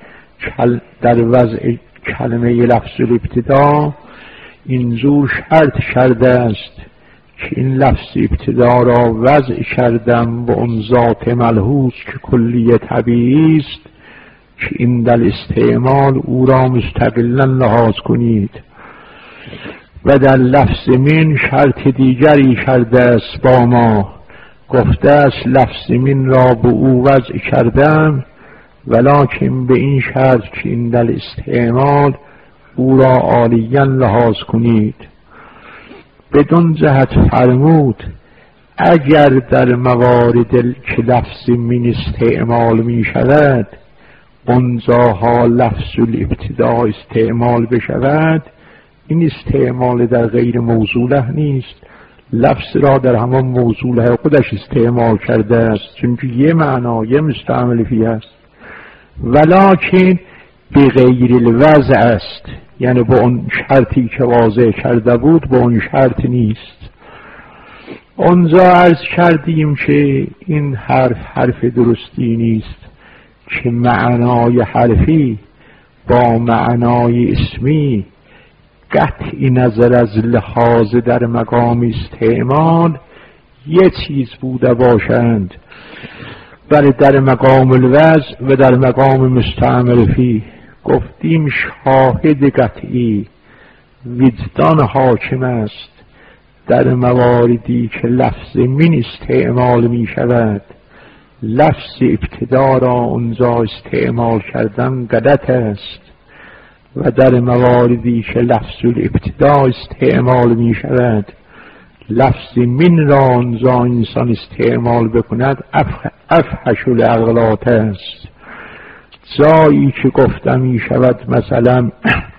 در وضع کلمه لفظ الابتدا اینجور شرط شده است که این لفظ ابتدا را وضع کردم به اون ذات ملحوظ که کلی طبیعی است که این در استعمال او را مستقلا لحاظ کنید. و در لفظ من شرط دیگری کرده است با ما، گفته است لفظ من را به او وضع کردم ولکن به این شرط که این در استعمال او را عالیاً لحاظ کنید. بدون جهت فرمود اگر در موارد که لفظ من استعمال می شود اونجاها لفظ الابتدا استعمال بشود، این استعمال در غیر موصوله نیست، لفظ را در همان موصوله خودش استعمال کرده است چون یه معنا یه مستعمل فیه است، ولکن به غیر الوضع است، یعنی با اون شرطی که واضح کرده بود با اون شرط نیست. اونجا عرض کردیم که این حرف درستی نیست که معنای حرفی با معنای اسمی قطعی نظر از لحاظ در مقام استعمال یه چیز بوده باشند، ولی در مقام الوضع و در مقام مستعمل فی گفتیم شاهد قطعی وجدان حاکم است در مواردی که لفظ من استعمال می شود، لفظ ابتدا را اونجا استعمال کردن غلط است و در مواردی که لفظ الابتدا استعمال می شود لفظ من را اونجا انسان استعمال بکند افحش الاغلاط است. جایی که گفتم می شود مثلا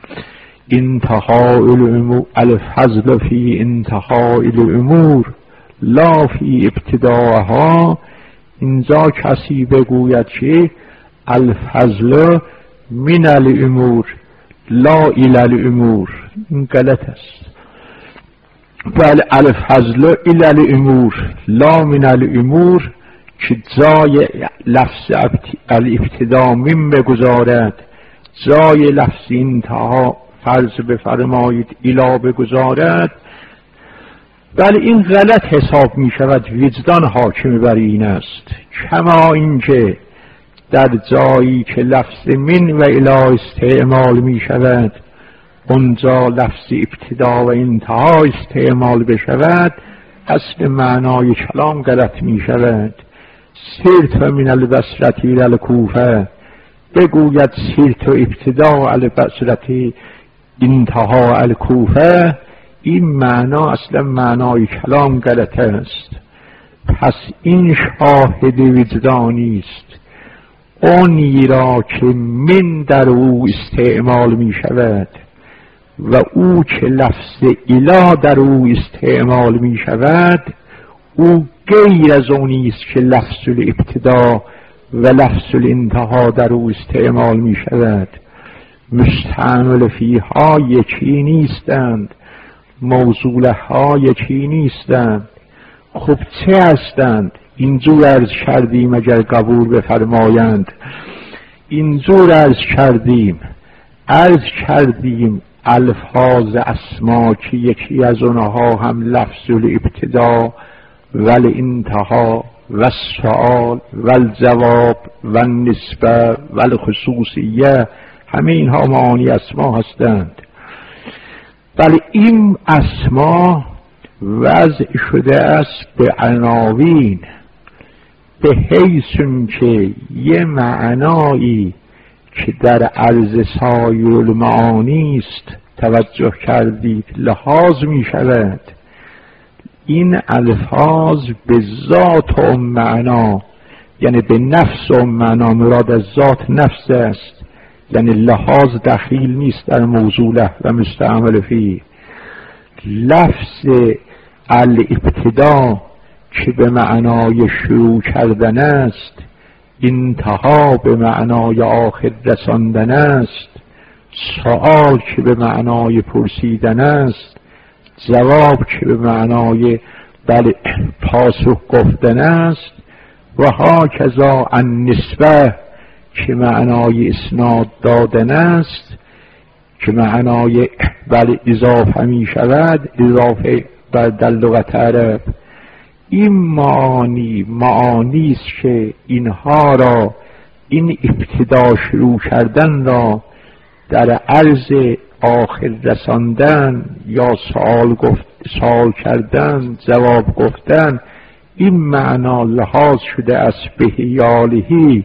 انتهای الامور الفضل فی انتهای الامور لا فی ابتداها، اینجا کسی بگوید که الفضل من الامور لا الی الامور، این غلط است. بله الفضل الی الامور لا من الامور که جای لفظ الابتدا من بگذارد، جای لفظ انتها فرض بفرمایید الی بگذارد، بله این غلط حساب می شود. وجدان حاکم بر این است. کما اینکه در جایی که لفظ من و الی استعمال می شود اونجا لفظ ابتدا و انتها استعمال بشود، اصل معنای کلام غلط می شود. سرت من البصرة الی الکوفه، بگوید سرت ابتدا البصرة انتها الکوفه، این معنا اصلا معنای کلام غلط است. پس این شاهد وجدانی است. اونی را که من در او استعمال می شود و او که لفظ الی در او استعمال می شود، او غیر از اونی است که لفظ الابتدا و لفظ الانتها در او استعمال می شود. مستعمل فیها یکی نیستند، موصوله ها یکی نیستند. خب چه هستند؟ اینجور عرض کردیم اگر قبول بفرمایند. اینجور عرض کردیم الفاظ اسما که یکی از اونها هم لفظ الابتدا و الانتها و السؤال و الجواب و النسبه و الخصوصیه، همه اینها معانی اسما هستند. بله این اسما وضع شده است به عناوین، به حیث که یه معنایی که در عرض سایر المعانی است توجه کردید لحاظ می شود. این الفاظ به ذات اون معنا، یعنی به نفس اون معنا، مراد از ذات نفس است، یعنی لحاظ دخیل نیست در موصوله و مستعمل فیه. لفظ الابتدا که به معنای شروع کردن است، انتها به معنای آخر رساندن است، سؤال که به معنای پرسیدن است، جواب که به معنای بله پاسخ گفتن است، و هاکذا النسبه که معنای اسناد دادن است، که معنای بله اضافه می شود، اضافه در لغت عرب. این معانی است که اینها را، این ابتدا شروع کردن را در عرض آخر رساندن یا سوال کردن، جواب گفتن، این معنا لحاظ شده است، به حیالهی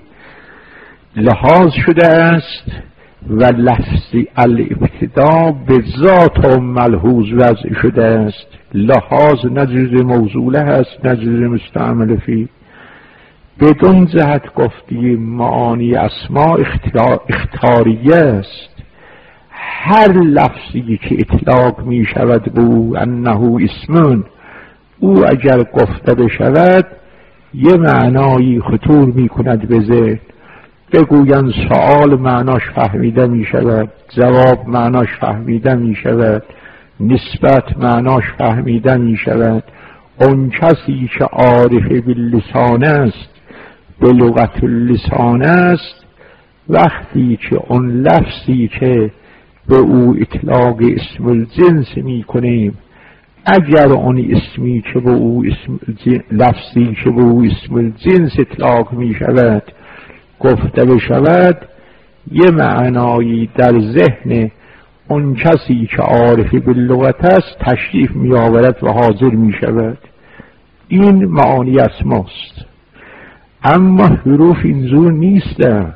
لحاظ شده است و لفظ الابتدا به ذات ملحوظ وضع شده است. لحاظ نه جز موصوله است نه جز مستعمل فی. بدون جهت گفتیم معانی اسما اختیاریه است. هر لفظی که اطلاق می شود به او انه اسمون، او اگر گفته بشود یه معنایی خطور می کند به ذهن. بگویند سؤال معناش فهمیده می شود، جواب معناش فهمیده می شود، نسبت معناش فهمیده می شود. اون کسی که عارف باللسان است، به لغت اللسان است، وقتی که اون لفظی که به او اطلاق اسم الجنس می کنیم، اگر اون اسمی که به او لفظی که به او اسم الجنس اطلاق می شود گفته بشود، یه معنایی در ذهن اون کسی که عارف باللغت است تشریف می آورد و حاضر می شود. این معانی اسماست. اما حروف اینجور نیستند.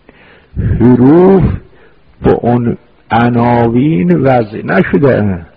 حروف به اون عناوین وضع نشده اند،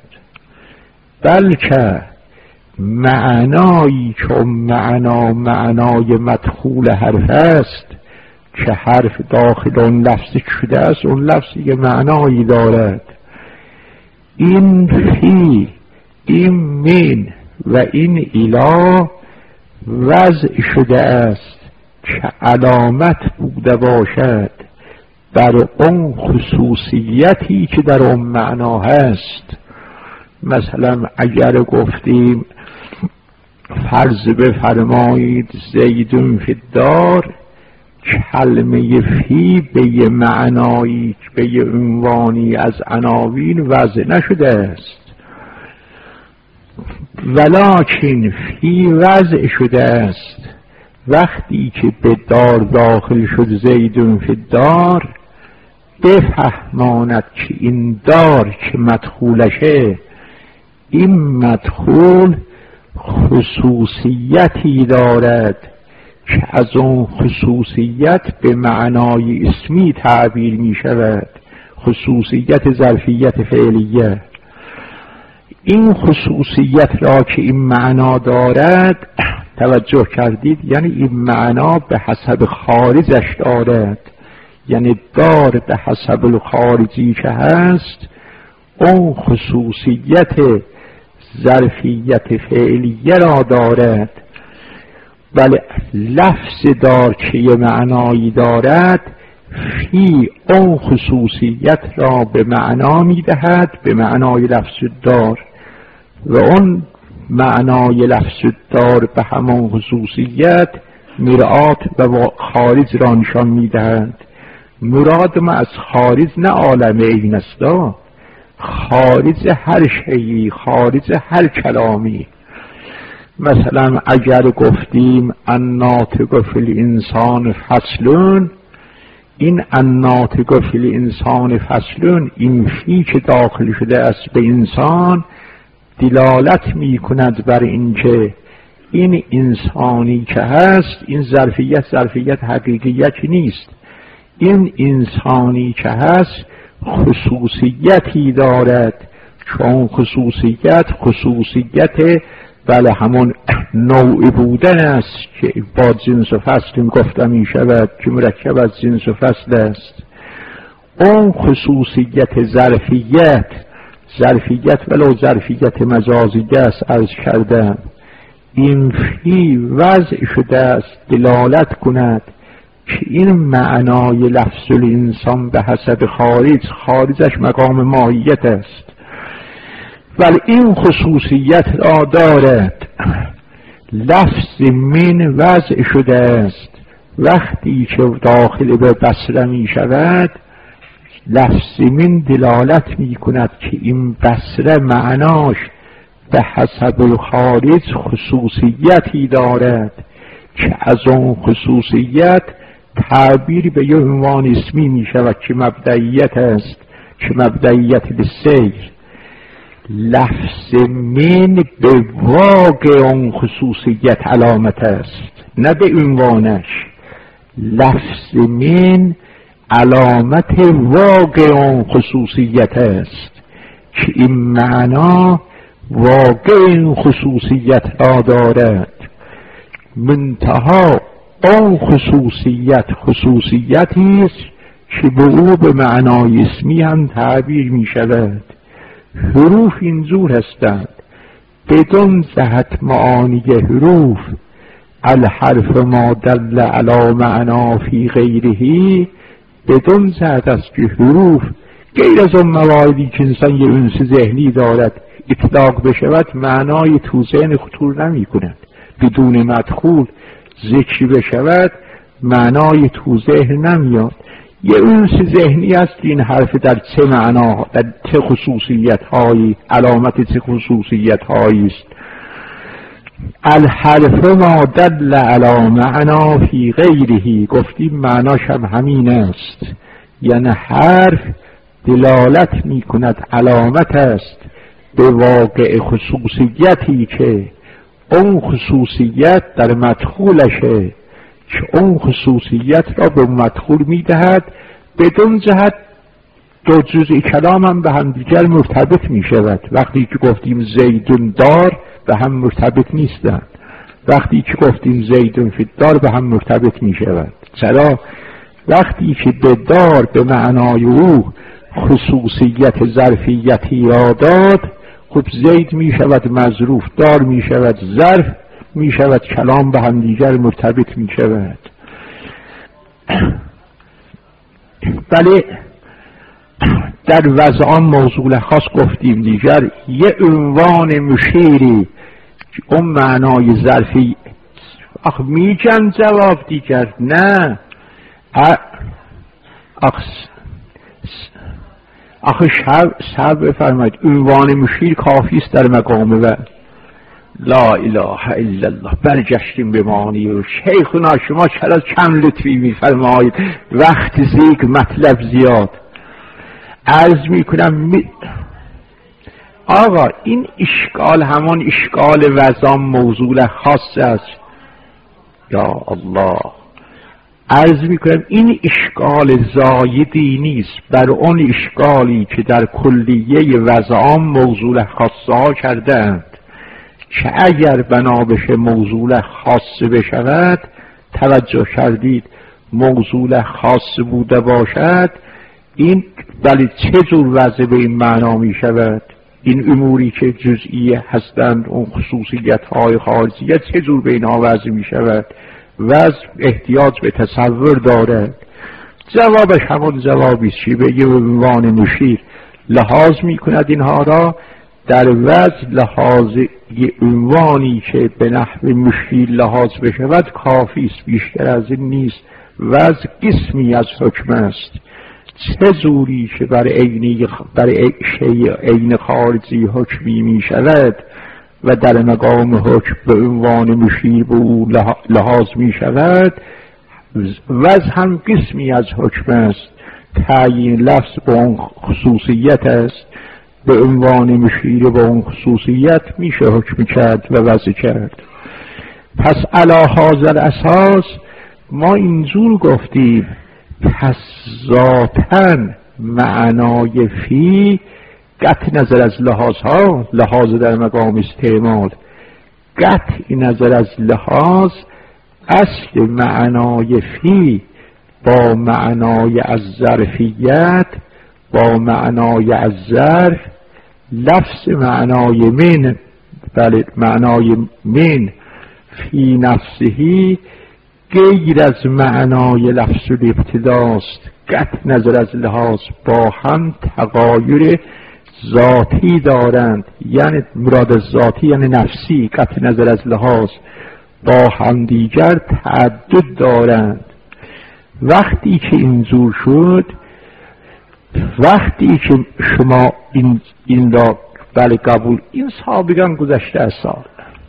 بلکه معنایی که معنای مدخول حرف است، که حرف داخل اون لفظ شده است، اون لفظ یه معنایی دارد. این فی، این من و این الی وضع شده است که علامت بوده باشد بر اون خصوصیتی که در اون معنا هست. مثلا اگر گفتیم فرض بفرمایید زیدون فی الدار، کلمه فی به یه معنایی به یه عنوانی از عناوین وضع نشده است، ولکن فی وضع شده است. وقتی که به دار داخل شد زیدون فی الدار، بفهماند که این دار که مدخولشه، این مدخول خصوصیتی دارد که از اون خصوصیت به معنای اسمی تعبیر می شود، خصوصیت ظرفیت فعلیه. این خصوصیت را که این معنا دارد، توجه کردید، یعنی این معنا به حسب خارجش دارد، یعنی دار به حسب الخارجی که هست اون خصوصیت ظرفیت فعلیه را دارد. بله، لفظ دار که یه معنایی دارد، فی اون خصوصیت را به معنا میدهد، به معنای لفظ دار، و اون معنای لفظ دار به همون خصوصیت مرآت و خارج را نشان میدهند. مراد ما از خارج نه عالم این است، خارج هر شیئی، خارج هر کلامی. مثلا اگر گفتیم الناطق فی الانسان فصلون، این الناطق فی الانسان فصلون، این فی که داخل شده است به انسان، دلالت می کند بر اینکه این انسانی که هست، این ظرفیت حقیقیتی نیست. این انسانی که هست خصوصیتی دارد، چون خصوصیت بله همون نوع بودن است که با جنس و فصل گفته می شود که مرکب از جنس و فصل است. اون خصوصیت ظرفیت ولو ظرفیت مجازی است عرض کردم، این فی وضع شده است دلالت کند که این معنای لفظ الانسان به حسب خارجش مقام ماهیت است، ولی این خصوصیت را دارد. لفظ من وضع شده است وقتی که داخل به بصره می شود، لفظ من دلالت می کند که این بصره معناش به حسب الخارج خصوصیتی دارد که از اون خصوصیت تعبیر به یه عنوان اسمی می شود که مبدئیت است، که مبدئیت به سیر. لفظ من به واقع اون خصوصیت علامت است، نه به عنوانش. لفظ من علامت واقع اون خصوصیت است که این معنا واقع این خصوصیت را دارد. منتها اون خصوصیتی است که به او به معنای اسمی هم تعبیر می شود. حروف اینجور هستند، بدون جهت معانی حروف الحرف ما دل علی معنا فی غیره، بدون جهت است که حروف غیر از اون مواردی که انسان یه انس ذهنی دارد اطلاق بشود معنای تو ذهن خطور نمی کند. بدون مدخول ذکر بشود معنای تو ذهن نمیاد. یه انس ذهنی است این حرف در چه معنا، در چه خصوصیت هایی، علامت چه خصوصیت هایی است. الحرف ما دل علی معنا فی غیره، گفتیم معناش هم همین است، یعنی حرف دلالت می کند، علامت است به واقع خصوصیتی که اون خصوصیت در مدخولشه، که اون خصوصیت را به مدخول می دهد. بدون جهت دو جزء کلام هم به هم دیگر مرتبط می شود. وقتی که گفتیم زیدون دار به هم مرتبط نیستند، وقتی که گفتیم زیدون فی الدار به هم مرتبط می شود. چرا؟ وقتی که به دار به معنای او خصوصیت ظرفیتی را داد، خب زید می شود مظروف، دار می شود ظرف، می شود کلام به هم دیگر مرتبط می شود. بله در وضعان موضوع خاص گفتیم دیگر یه عنوان مشیری اون معنای ظرفی آخ میگن جواب دیگر نه آخه شب بفرمایید عنوان مشیر کافی است در مقام و لا اله الا الله. برگشتیم به معنی و شیخنا شما چرا کم لطفی میفرمایید وقت ذکر مطلب زیاد عرض میکنم آقا این اشکال همان اشکال وزان موضوع خاص است. یا الله عرض میکنم این اشکال زایدی نیست بر اون اشکالی که در کلیه وزان موضوع خاصه کردند که اگر بنا بشه موضوع خاص بشود توجه کردید موضوع خاص بوده باشد این ولی چه جور وضع به این معنا می شود؟ این اموری که جزئیه هستند اون خصوصیت های خارجیه چه جور به اینها وضع می شود؟ وضع احتیاج به تصور دارد. جوابش همون جوابی است که به یه عنوان مشیر لحاظ می کند اینها را در وضع لحاظ یه عنوانی که به نحو مشیر لحاظ بشود کافی است بیشتر از این نیست. وضع قسمی از حکم است چه جوری که برای شیء عین خارجی حکمی می شود و در مقام حکم به عنوان مشیر به او لحاظ می شود وضع هم قسمی از حکم است. تعیین لفظ به اون خصوصیت است به عنوان مشیر به اون خصوصیت میشه حکم کرد و وضع کرد. پس علی هذا الاساس ما اینجور گفتیم پس ذاتن معنای فی قطع نظر از لحاظها لحاظ در مقام استعمال قطع نظر از لحاظ اصل معنای فی با معنای از ظرفیت با معنای از ظرف لفظ معنای من بله معنای من فی نفسهی غیر از معنای لفظ الابتداست. قطع نظر از لحاظ با هم تغایر ذاتی دارند یعنی مراد ذاتی یعنی نفسی قطع نظر از لحاظ با هم دیگر تعدد دارند. وقتی که اینجور شد وقتی که شما این را بله قبول این سابقا گذشته از سال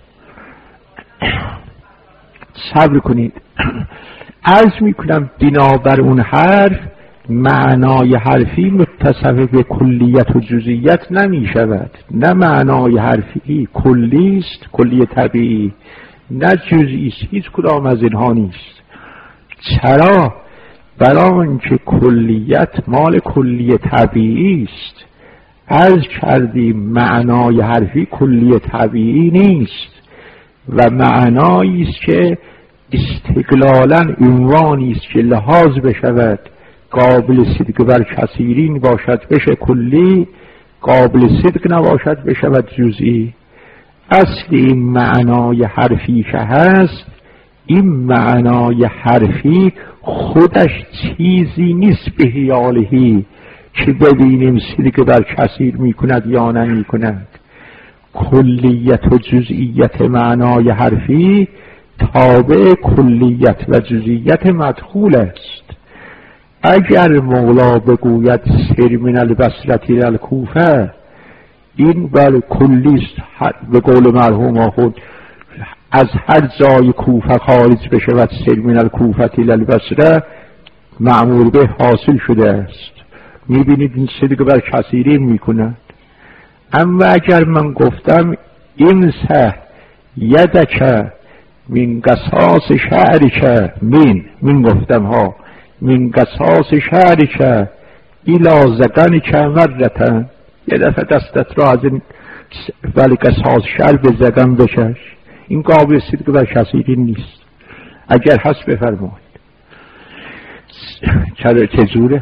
صبر کنید عرض میکنم بنابر اون حرف معنای حرفی متصف به کلیت و جزئیت نمی شود. نه معنای حرفی کلی است کلی طبیعی نه جزئی است هیچ کدام از اینها نیست. چرا؟ برای اینکه کلیت مال کلی طبیعی است. عرض کردیم معنای حرفی کلی طبیعی نیست و معنایی است که استقلالا عنوانی است که لحاظ بشود قابل صدق بر کثیرین باشد بشه کلی قابل صدق نباشد بشود جزئی. اصل این معنای حرفی که هست این معنای حرفی خودش چیزی نیست به حیالهی که ببینیم صدق بر کثیر می کند یا نمی کند. کلیت و جزئیت معنای حرفی تابع کلیت و جزئیت مدخول است. اگر مولا بگوید سیر من البصرة الی الکوفه این بر کلیست به قول مرحوم آخوند از هر جای کوفه خارج بشود سیر من الکوفه الی البصره مأمور به حاصل شده است. میبینید این صدق بر کثیرین میکنند. اما اگر من گفتم امسح یدک من قصاص شعرک من گفتم ها من قصاص شعرک الى زغنک مرتن یه دفعه دستت را از این ولی قصاص شعر به زغن بکش این قابل صدق بر کثیرین نیست. اگر هست بفرمایید چجوره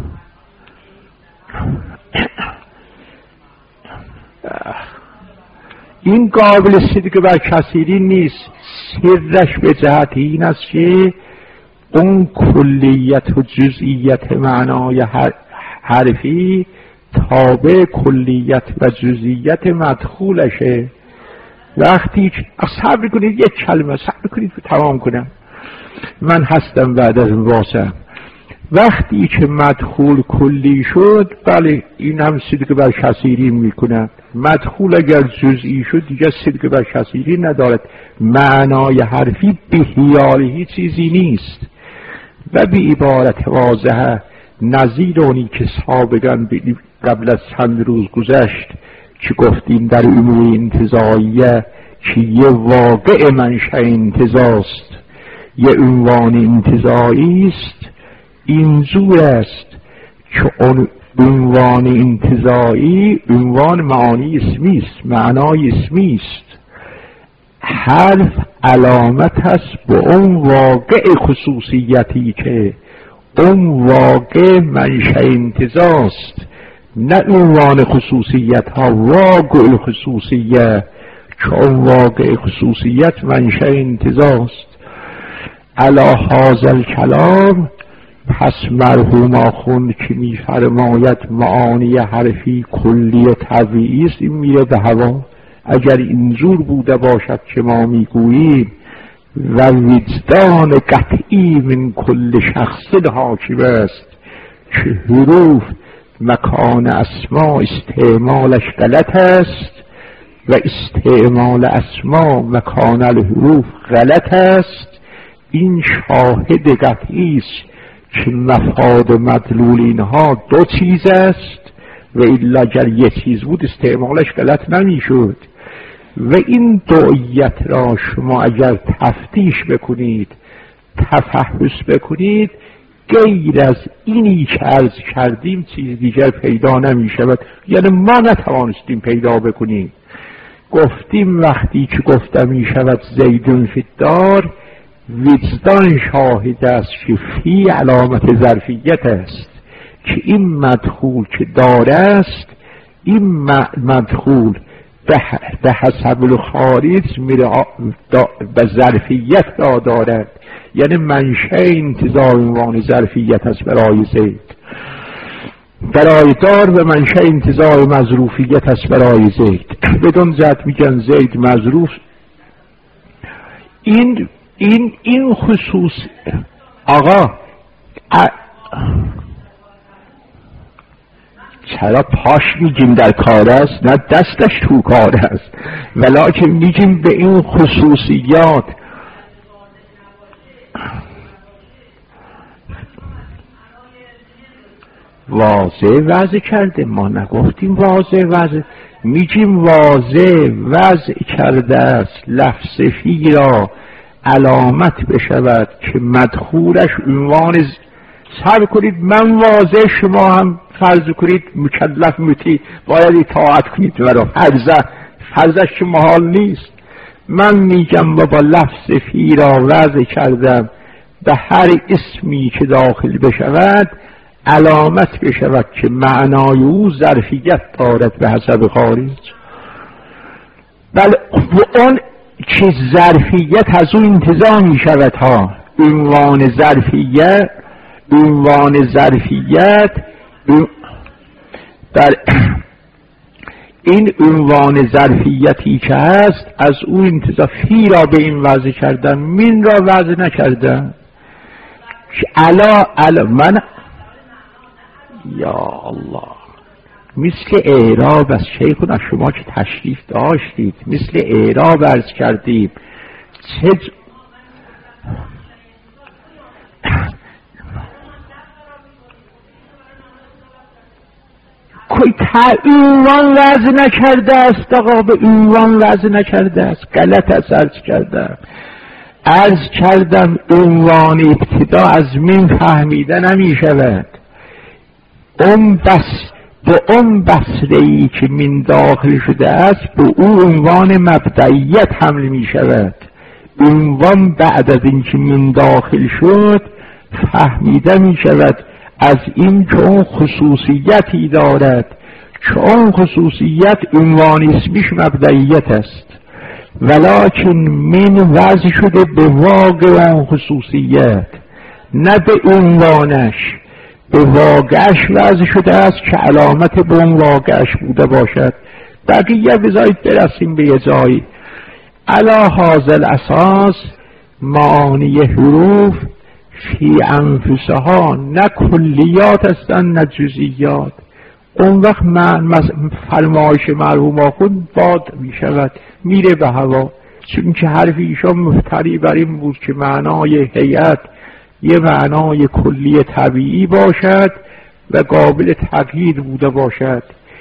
این قابل صدق بر کثیرین نیست. سرش به جهت این است که اون کلیت و جزئیت معنای حرفی تابع کلیت و جزئیت مدخولشه. وقتی صبر کنید، یک کلمه صبر کنید تمام کنم، من هستم بعد از واسه. وقتی که مدخول کلی شد، بله این هم صدق بر کثیری میکنه. مدخول اگر جزئی شد دیگه صدق بر کثیری ندارد. معنای حرفی به حیالی چیزی نیست. و به عبارت واضحه نظیر اونی که سابقا قبل از چند روز گذشت که گفتیم در امور انتزاعیه که یه واقع منشأ انتزاعست، یه عنوان انتزاعی است، اینجور است که اون عنوان انتزاعی عنوان معانی اسمی است، معنای اسمی است. حرف علامت است به اون واقع خصوصیتی که اون واقع منشأ انتزاعست، نه عنوان خصوصیت ها. واقع الخصوصیه که اون واقع خصوصیت منشأ انتزاعست. علی هذا الکلام، پس مرحوم آخوند که میفرماید معانی حرفی کلی طبیعی است، این میره به هوا. اگر اینجور بوده باشد که ما میگوییم و وجدان قطعی من کل شخص حاکم است که حروف مکان اسما استعمالش غلط است و استعمال اسما مکان الحروف غلط است، این شاهد قطعی است که مفاد مدلول اینها دو چیز است و الا اگر یک چیز بود استعمالش غلط نمیشد. و این دویت را شما اگر تفتیش بکنید، تفحص بکنید، غیر از اینی که عرض کردیم چیز دیگر پیدا نمی شود. یعنی ما نتوانستیم پیدا بکنیم. گفتیم وقتی که گفتم می شود زیدون فی الدار، وجدان شاهد است که فی علامت ظرفیت است که این مدخول که داره است، این مدخول به حسب الخارج به ظرفیت را دارد. یعنی منشأ انتزاع عنوان ظرفیت است برای زید، برای دار و منشأ انتزاع مظروفیت است برای زید. بدون جهت میگن زید مظروف. این خصوص آقا چرا پاش میگیم در کار است، نه دستش تو کار است، ولیکن میگیم به این خصوصیات. واضح وضع کرده، ما نگفتیم واضح وضع، میگیم واضح وضع کرده است لفظ فی را علامت بشود که مدخولش عنوان صبر کنید، من واضح، شما هم فرض کنید مکلف مطیع باید اطاعت کنید مرا، فرضش که محال نیست. من میگم و با لفظ فی را وضع کردم به هر اسمی که داخل بشود علامت بشود که معنای او ظرفیت دارد به حسب خارج. بله اون که ظرفیت از اون انتزاع می شود ها. عنوان ظرفیت این عنوان ظرفیتی که هست از اون انتزاع. فی را به این وضع کردن، من را وضع نکردن. من یا الله، مثل اعراب از شیخنا شما که تشریف داشتید، مثل اعراب عرض کردیم. کوئی عنوان وضع نکرده است آقا، به عنوان وضع نکرده است، غلط است. عرض کردم عنوان ابتدا از من فهمیده نمی شود. به اون بصره‌ای که من داخل شده است به او عنوان مبدئیت حمل می شود. عنوان بعد از این که من داخل شد فهمیده می شود از این که اون خصوصیتی دارد که اون خصوصیت عنوان اسمیش مبدئیت است، ولکن من وضع شده به واقع اون خصوصیت، نه به عنوانش، به واقعش وضع شده است که علامت به اون واقعش بوده باشد. بقیه بذارید برسیم به یه جایی. علی هذا الاساس معانی حروف فی انفسها نه کلیات هستند نه جزئیات. اون وقت فرمایش مرحوم آخوند باد می شود، میره به هوا، چون که حرف ایشان مفتری بر این بود که معنای هیئت یه معنای کلی طبیعی باشد و قابل تغییر بوده باشد.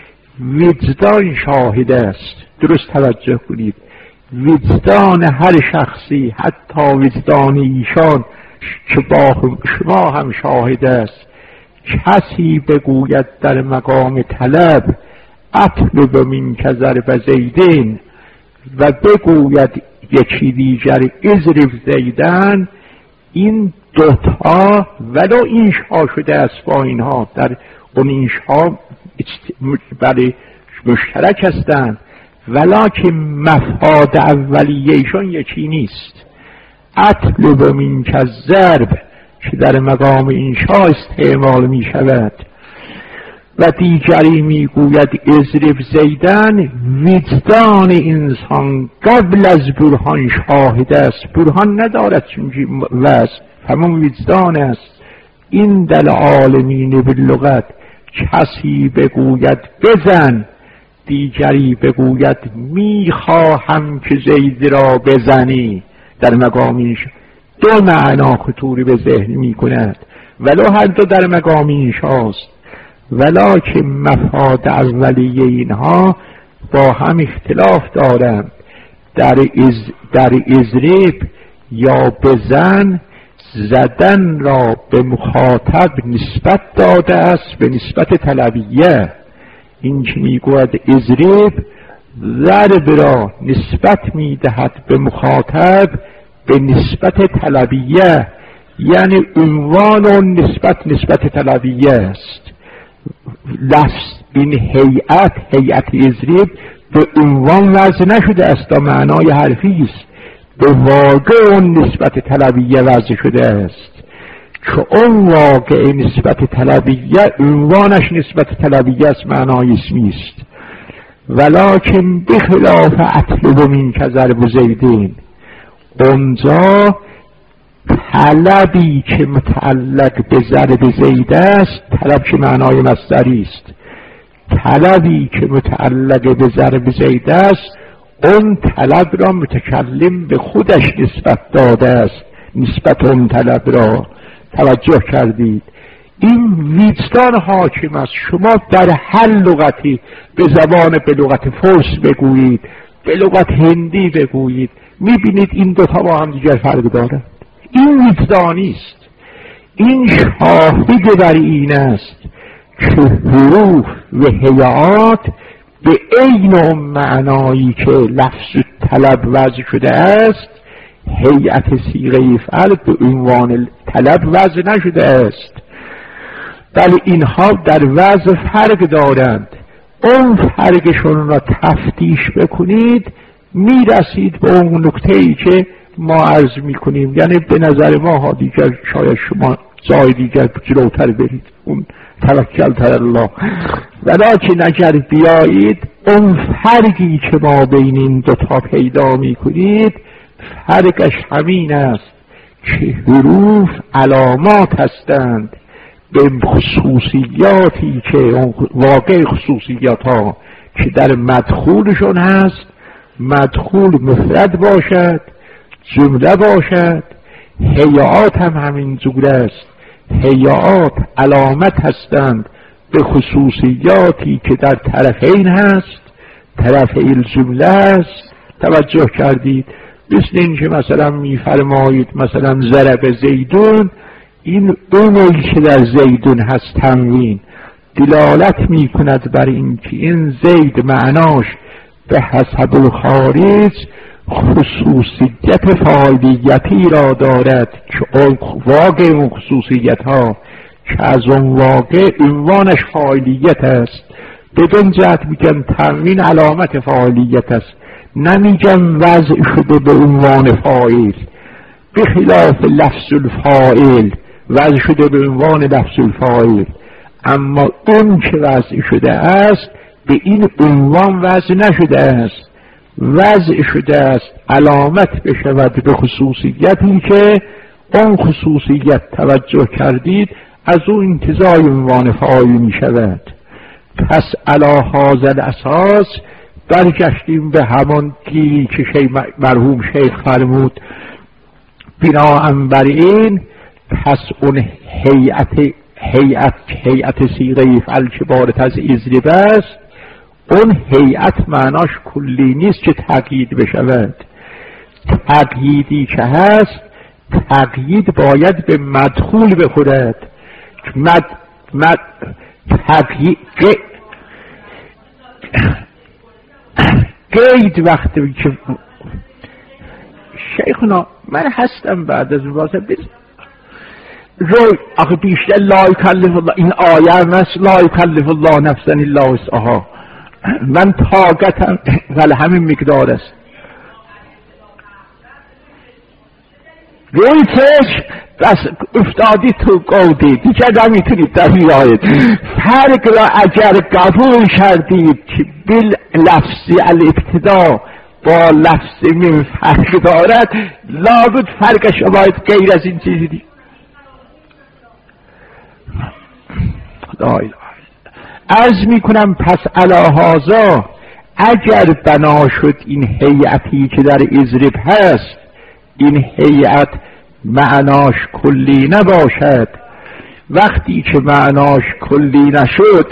وجدان شاهد است. درست توجه کنید، وجدان هر شخصی، حتی وجدان ایشان که با شما هم شاهد است. کسی بگوید در مقام طلب اطلب منک ضرب زیدین و بگوید یکی دیگر اضرب زیدن، این دوتا ولو اینشا شده است با اینها، در اون اینشا برای مشترک هستند، ولکن مفاد اولیهشان یکی نیست. اطلب منک ضرب که در مقام اینشا استعمال می شود و دیگری می گوید اضرب زیدن، وجدان انسان قبل از برهان شاهد است. برهان ندارد چونکه وضع همون وجدان است. این در عالمین باللغت کسی بگوید بزن، دیگری بگوید می خواهم که زید را بزنی، در مقام اینشا دو معنا خطوری به ذهن می کند، ولو هر دو در مقام اینشاست، ولکن مفاد اولیه اینها با هم اختلاف دارند. در اضرب یا بزن، زدن را به مخاطب نسبت داده است به نسبت طلبیه. این که می گوید اضرب، ضرب را نسبت می دهد به مخاطب به نسبت طلبیه، یعنی عنوان و نسبت طلبیه است. لفظ این هیئت اضرب به عنوان وضع نشده است، تا معنای حرفی است، به واقع اون نسبت طلبیه وضع شده است. که اون واقع نسبت طلبیه عنوانش نسبت طلبیه است، معنای اسمی است. ولکن بخلاف اطلب منک ضرب زیدین، اونجا طلبی که متعلق به ضرب زید است، طلب که معنای مصدری است، طلبی که متعلق به ضرب زید است، اون طلب را متکلم به خودش نسبت داده است، نسبت اون طلب را. توجه کردید؟ این وجدان حاکم است. شما در هر لغتی به زبان به لغت فارس بگویید، به لغت هندی بگویید، میبینید این دوتا با هم دیگر فرق دارند. این وجدانی است. این شاهد بر این است که حروف و هیئات به عین اون معنایی که لفظ طلب وضع شده است، هیئت صیغه فعل به عنوان طلب وضع نشده است. بل اینها در وضع فرق دارند. اون فرقشون را تفتیش بکنید، میرسید به اون نکته‌ای که ما عرض میکنیم. یعنی به نظر ما ها دیگر شاید شما جای دیگر جلوتر برید، اون توکل تر الله، ولکن اگر بیایید اون فرقی که ما بین این دوتا پیدا میکنید، فرقش همین است که حروف علامات هستند به خصوصیاتی که واقع خصوصیات ها که در مدخولشون هست، مدخول مفرد باشد، جمله باشد. هیئات هم همین جور است. هیئات علامت هستند به خصوصیاتی که در طرفین هست، طرفین جمله است. توجه کردید؟ مثل این که مثلا میفرمایید مثلا ضرب زیدون، این اونی که در زیدون هست تنوین دلالت می کند بر این که این زید معناش به حسب الخارج خصوصیت فاعلیتی را دارد که واقع اون خصوصیت ها که از اون واقع عنوانش فاعلیت است. بدون جهت میگن تنوین علامت فاعلیت است، نمیگن وضع شده به عنوان فاعل. بخلاف لفظ الفاعل، وضع شده به عنوان لفظ الفاعل، اما اون که وضع شده است به این عنوان وضع نشده است، وضع شده است علامت بشود به خصوصیتی که اون خصوصیت توجه کردید از اون انتزاع عنوان فاعل می شود. پس علی هذا الاساس برگشتیم به همون گیری که مرحوم شیخ فرمود. بناهن بر این پس اون هیئت صیغه فعل که عبارت از اضرب است، اون هیئت معناش کلی نیست که تقیید بشود. تقییدی که هست، تقیید باید به مدخول بخورد. تقیید قید وقتی که شیخنا من هستم بعد از واسه روی آخه بیشتر لا یکلف الله، این آیه مثل لا یکلف الله نفسا الا وسعها، من طاقتم ولی همین مقدار است. روی چشم بس افتادی تو گودی دیگه نمیتونید در میراید. فرق را اگر قبول کردید که بل لفظی الابتدا با لفظ من فرق دارد، لابد فرقش باید غیر از این چیزی دید. عرض میکنم پس علی هذا اگر بنا شد این هیئتی که در اضرب هست، این هیئت معناش کلی نباشد. وقتی که معناش کلی نشد،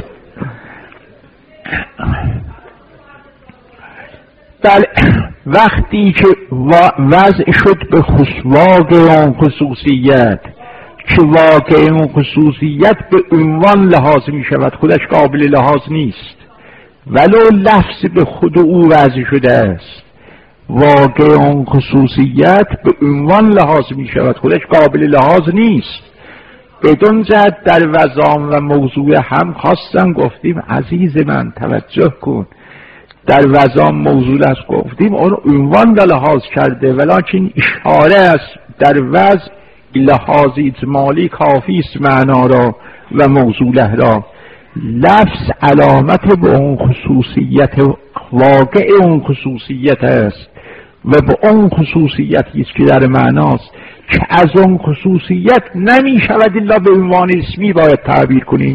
بله وقتی که وضع شد به واقع اون خصوصیت، که واقع اون خصوصیت به عنوان لحاظ می شود، خودش قابل لحاظ نیست ولو لفظ به خود او وضع شده است. واقع اون خصوصیت به عنوان لحاظ می شود، خودش قابل لحاظ نیست. بدون جهت در وزام و موضوع هم خواستم گفتیم عزیز من توجه کن، در وزام موضوع است گفتیم اون عنوان را لحاظ کرده، ولکن اشاره است در وضع لحاظ اجمالی کافی است معنا را و موضوعه را. لفظ علامت به اون خصوصیت، واقع اون خصوصیت است و به اون خصوصیتی است که در معناست، که از اون خصوصیت نمی شود الا به عنوان اسمی باید تعبیر کنیم،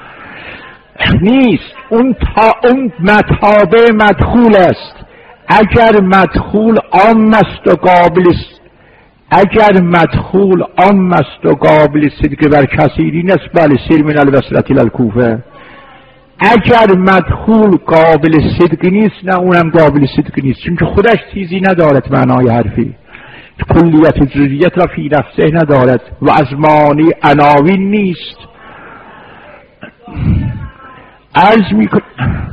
نیست. اون متابع مدخول است. اگر مدخول عام است و قابل است، اگر مدخول عام است و قابل صدق بر کثیری است، بله سیر من البصره الی الکوفه. اگر مدخول قابل صدق نیست، نه اونم قابل صدق نیست، چون که خودش چیزی ندارد معنای حرفی، کلیت و جزئیات را فی نفسه ندارد و از معنی عناوین نیست. عرض میکنم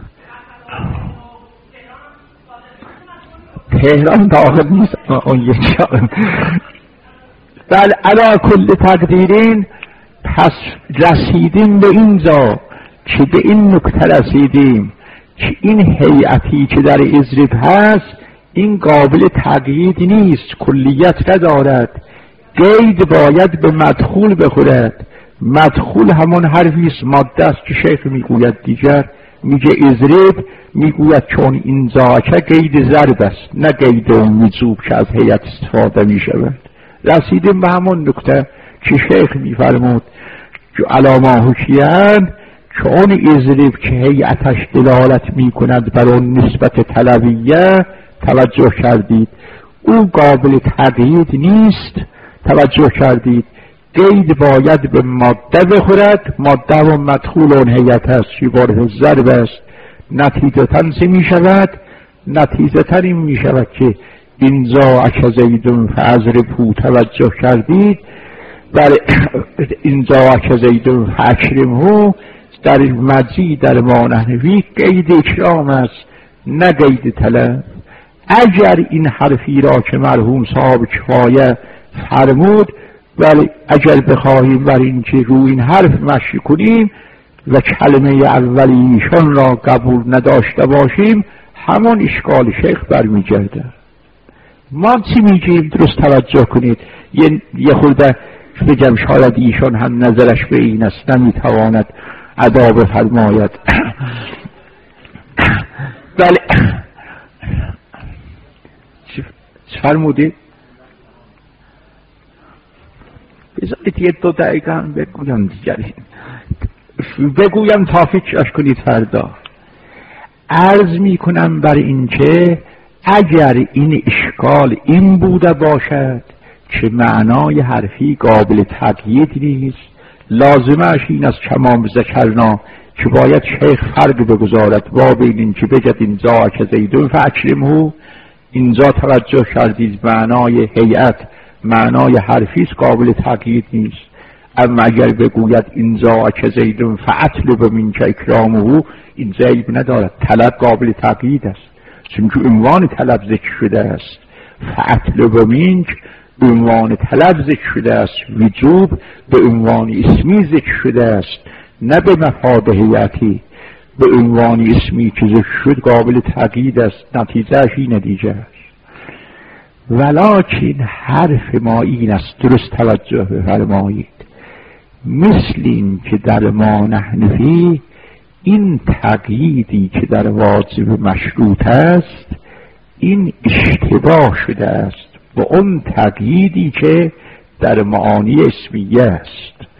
تهران داخل نیست اون یک جا. بل علا کل تقدیرین پس رسیدیم به اینجا که به این نکته رسیدیم که این هیئتی که در اضرب هست این قابل تقیید نیست، کلیت ندارد، قید باید به مدخول بخورد. مدخول همون حرفی است، ماده است که شیخ میگوید دیگر، میگه اضرب، میگوید چون این زاکه قید ضرب است نه قید اون مجذوب که از هیئت استفاده میشود. رسیدیم به همون نکته که شیخ میفرمود که علامه حکیان چون اضرب که هیئتش دلالت میکند بر اون نسبت طلبیه، توجه کردید او قابل تقیید نیست، توجه کردید قید باید به ماده بخورد، ماده و مدخول اون هیئت است که عبارت ضرب است. نتیجتاً چه می شود؟ نتیجتاً این می شود که اینجا اکزیدون فاضربوا، توجه کردید در اینجا اکزیدون فاکرموا، در مجی در مانحوی قید اکرام است نه قید طلب. اگر این حرفی را که مرحوم صاحب کفایه فرمود، ولی اگر بخواهیم بر این که روی این حرف مشی کنیم و کلمه اولیشان را قبول نداشته باشیم، همون اشکال شیخ برمیگرده. ما چی میگیم؟ درست توجه کنید، یه خورده بگم شاید ایشان هم نظرش به این است نمیتواند ادا بفرماید. بله چی فرمودید؟ بذارید یه 2 دقیقه هم بگویم دیگری بگویم تا فکرش کنید فردا. عرض می کنم بر این که اگر این اشکال این بوده باشد که معنای حرفی قابل تقیید نیست، لازمش این است کما ذکرنا که باید شیخ فرق بگذارد با بین این که بگد اینجا که زیدون فاکرمه، اینجا توجه کردید معنای هیئت معنای حرفی است قابل تقیید نیست. اما اگر بگوید اینجا که زیدون فاطلب منک اکرامه، این زید ندارد، طلب قابل تقیید است چون که عنوان طلب ذکر شده است. فاطلب منک به عنوان طلب ذکر شده است، وجوب به عنوان اسمی ذکر شده است، نه به مفاد هیئتی. به عنوان اسمی که ذکر شد قابل تقیید است، نتیجهش این نتیجه است. ولکن حرف ما این است، درست توجه بفرمایید، مثل این که در ما نحنفی این تقییدی که در واجب مشروط است این اشتباه شده است با اون تقییدی که در معانی اسمیه است.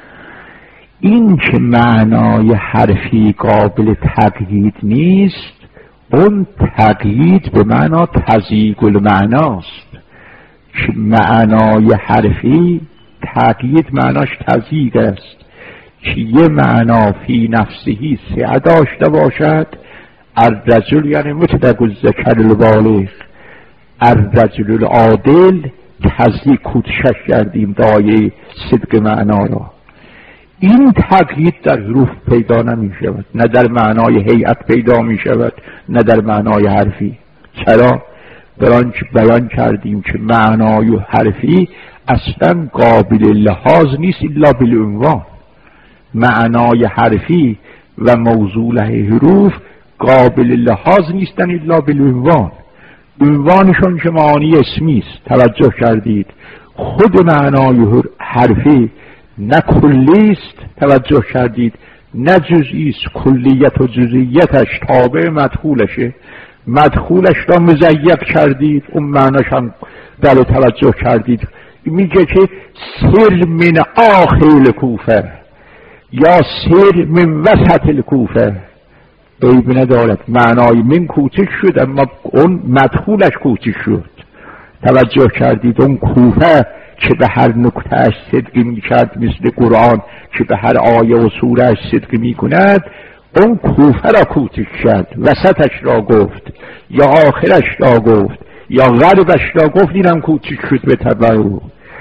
این که معنای حرفی قابل تقیید نیست، اون تقیید به معنا تضییق المعناست که معنای حرفی تقیید معناش تضییق است که یه معنا فی نفسهی سعه داشته باشد. الرجل یعنی مطلق الذکر البالغ، الرجل العادل تضییق کوتشش کردیم دایه صدق معنا را. این تقیید در حروف پیدا نمی شود، نه در معنای هیئت پیدا می شود نه در معنای حرفی. چرا؟ برانچه بیان کردیم که معنای حرفی اصلا قابل لحاظ نیست الا بالعنوان. معنای حرفی و موضوع حروف قابل لحاظ نیستن الا بالعنوان. عنوانشون که معانی اسمی است، توجه کردید. خود معنای حرفی نه کلی است، توجه کردید، نه جزئی است. کلیت و جزئیتش تابع مدخولشه، مدخولش را مضیق کردید، اون معناش هم بله توجه کردید. میگه که سر من آخر الکوفه یا سر من وسط الکوفه، عیب ندارد. معنای من کوچک شد اما اون مدخولش کوچک شد. توجه کردید اون کوفه که به هر نکتهش صدق می کرد مثل قرآن که به هر آیه و سورهش صدق می کند، اون کوفه را کوچک کرد، وسطش را گفت یا آخرش را گفت یا غربش را گفت، اینم کوچک شد به تبع.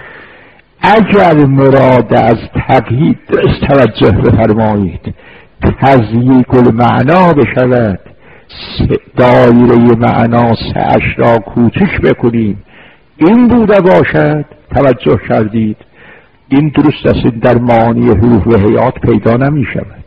اگر مراد از تقیید توجه بفرمایید تضییق المعنا بشود، دایره معنا سعش را کوچک بکنیم، این بوده باشد، توجه کردید، این درست است در معانی حروف و هیئات پیدا نمی شود.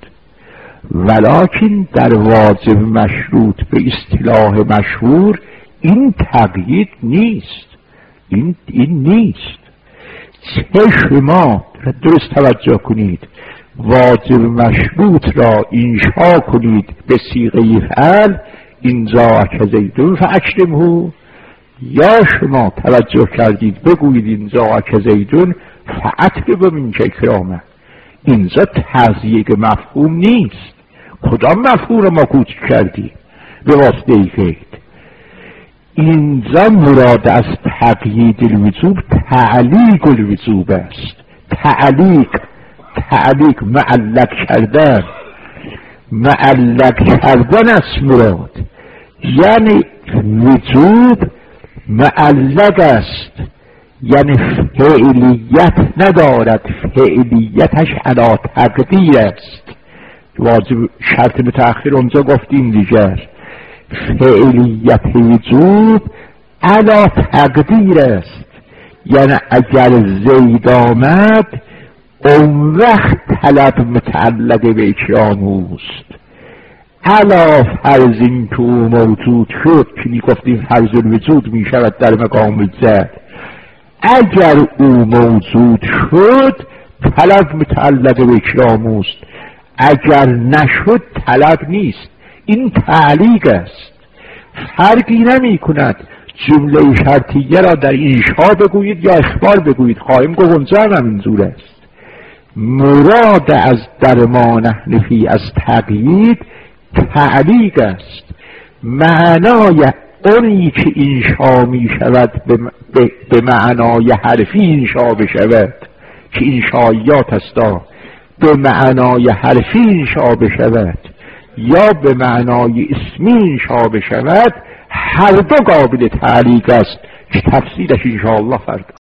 ولکن در واجب مشروط به اصطلاح مشهور این تقیید نیست، این نیست. چه شما درست توجه کنید واجب مشروط را انشا کنید به صیغه فعل، اینجا که زیدون فاکرمه، یا شما توجه کردید بگویید اینجا که زیدون فاطلب منک اکرامه، اینجا تضییق مفهوم نیست. کدام مفهوم را ما کوچک کردیم به واسطه قید؟ اینجا مراد از تقیید الوجوب تعلیق الوجوب است. تعلیق معلق کردن، معلق کردن است مراد، یعنی وجوب معلق است، یعنی فعلیت ندارد، فعلیتش علی تقدیر است. واجب شرط متأخر اونجا گفتیم دیگر، فعلیت وجوب علی تقدیر است، یعنی اگر زید آمد اون وقت طلب متعلق به اکراموست. علا فرض این که موجود شد که می گفتیم فرض الوجود می شود در مقام زد، اگر او موجود شد طلب متعلق به اکراموست، اگر نشد طلب نیست. این تعلیق است، فرقی نمی کند جمله شرطیه را در انشا بگویید یا اخبار بگویید. خواهیم گفت اونجا هم اینجور است. مراد از در ما نحن فی از تقیید تعلیق است. معنای اونی که انشا می شود به معنای حرفی انشا بشود که انشایات هستا، به معنای حرفی انشا بشود یا به معنای اسمی انشا بشود، هر دو قابل تعلیق است که تفصیلش انشاءالله فرق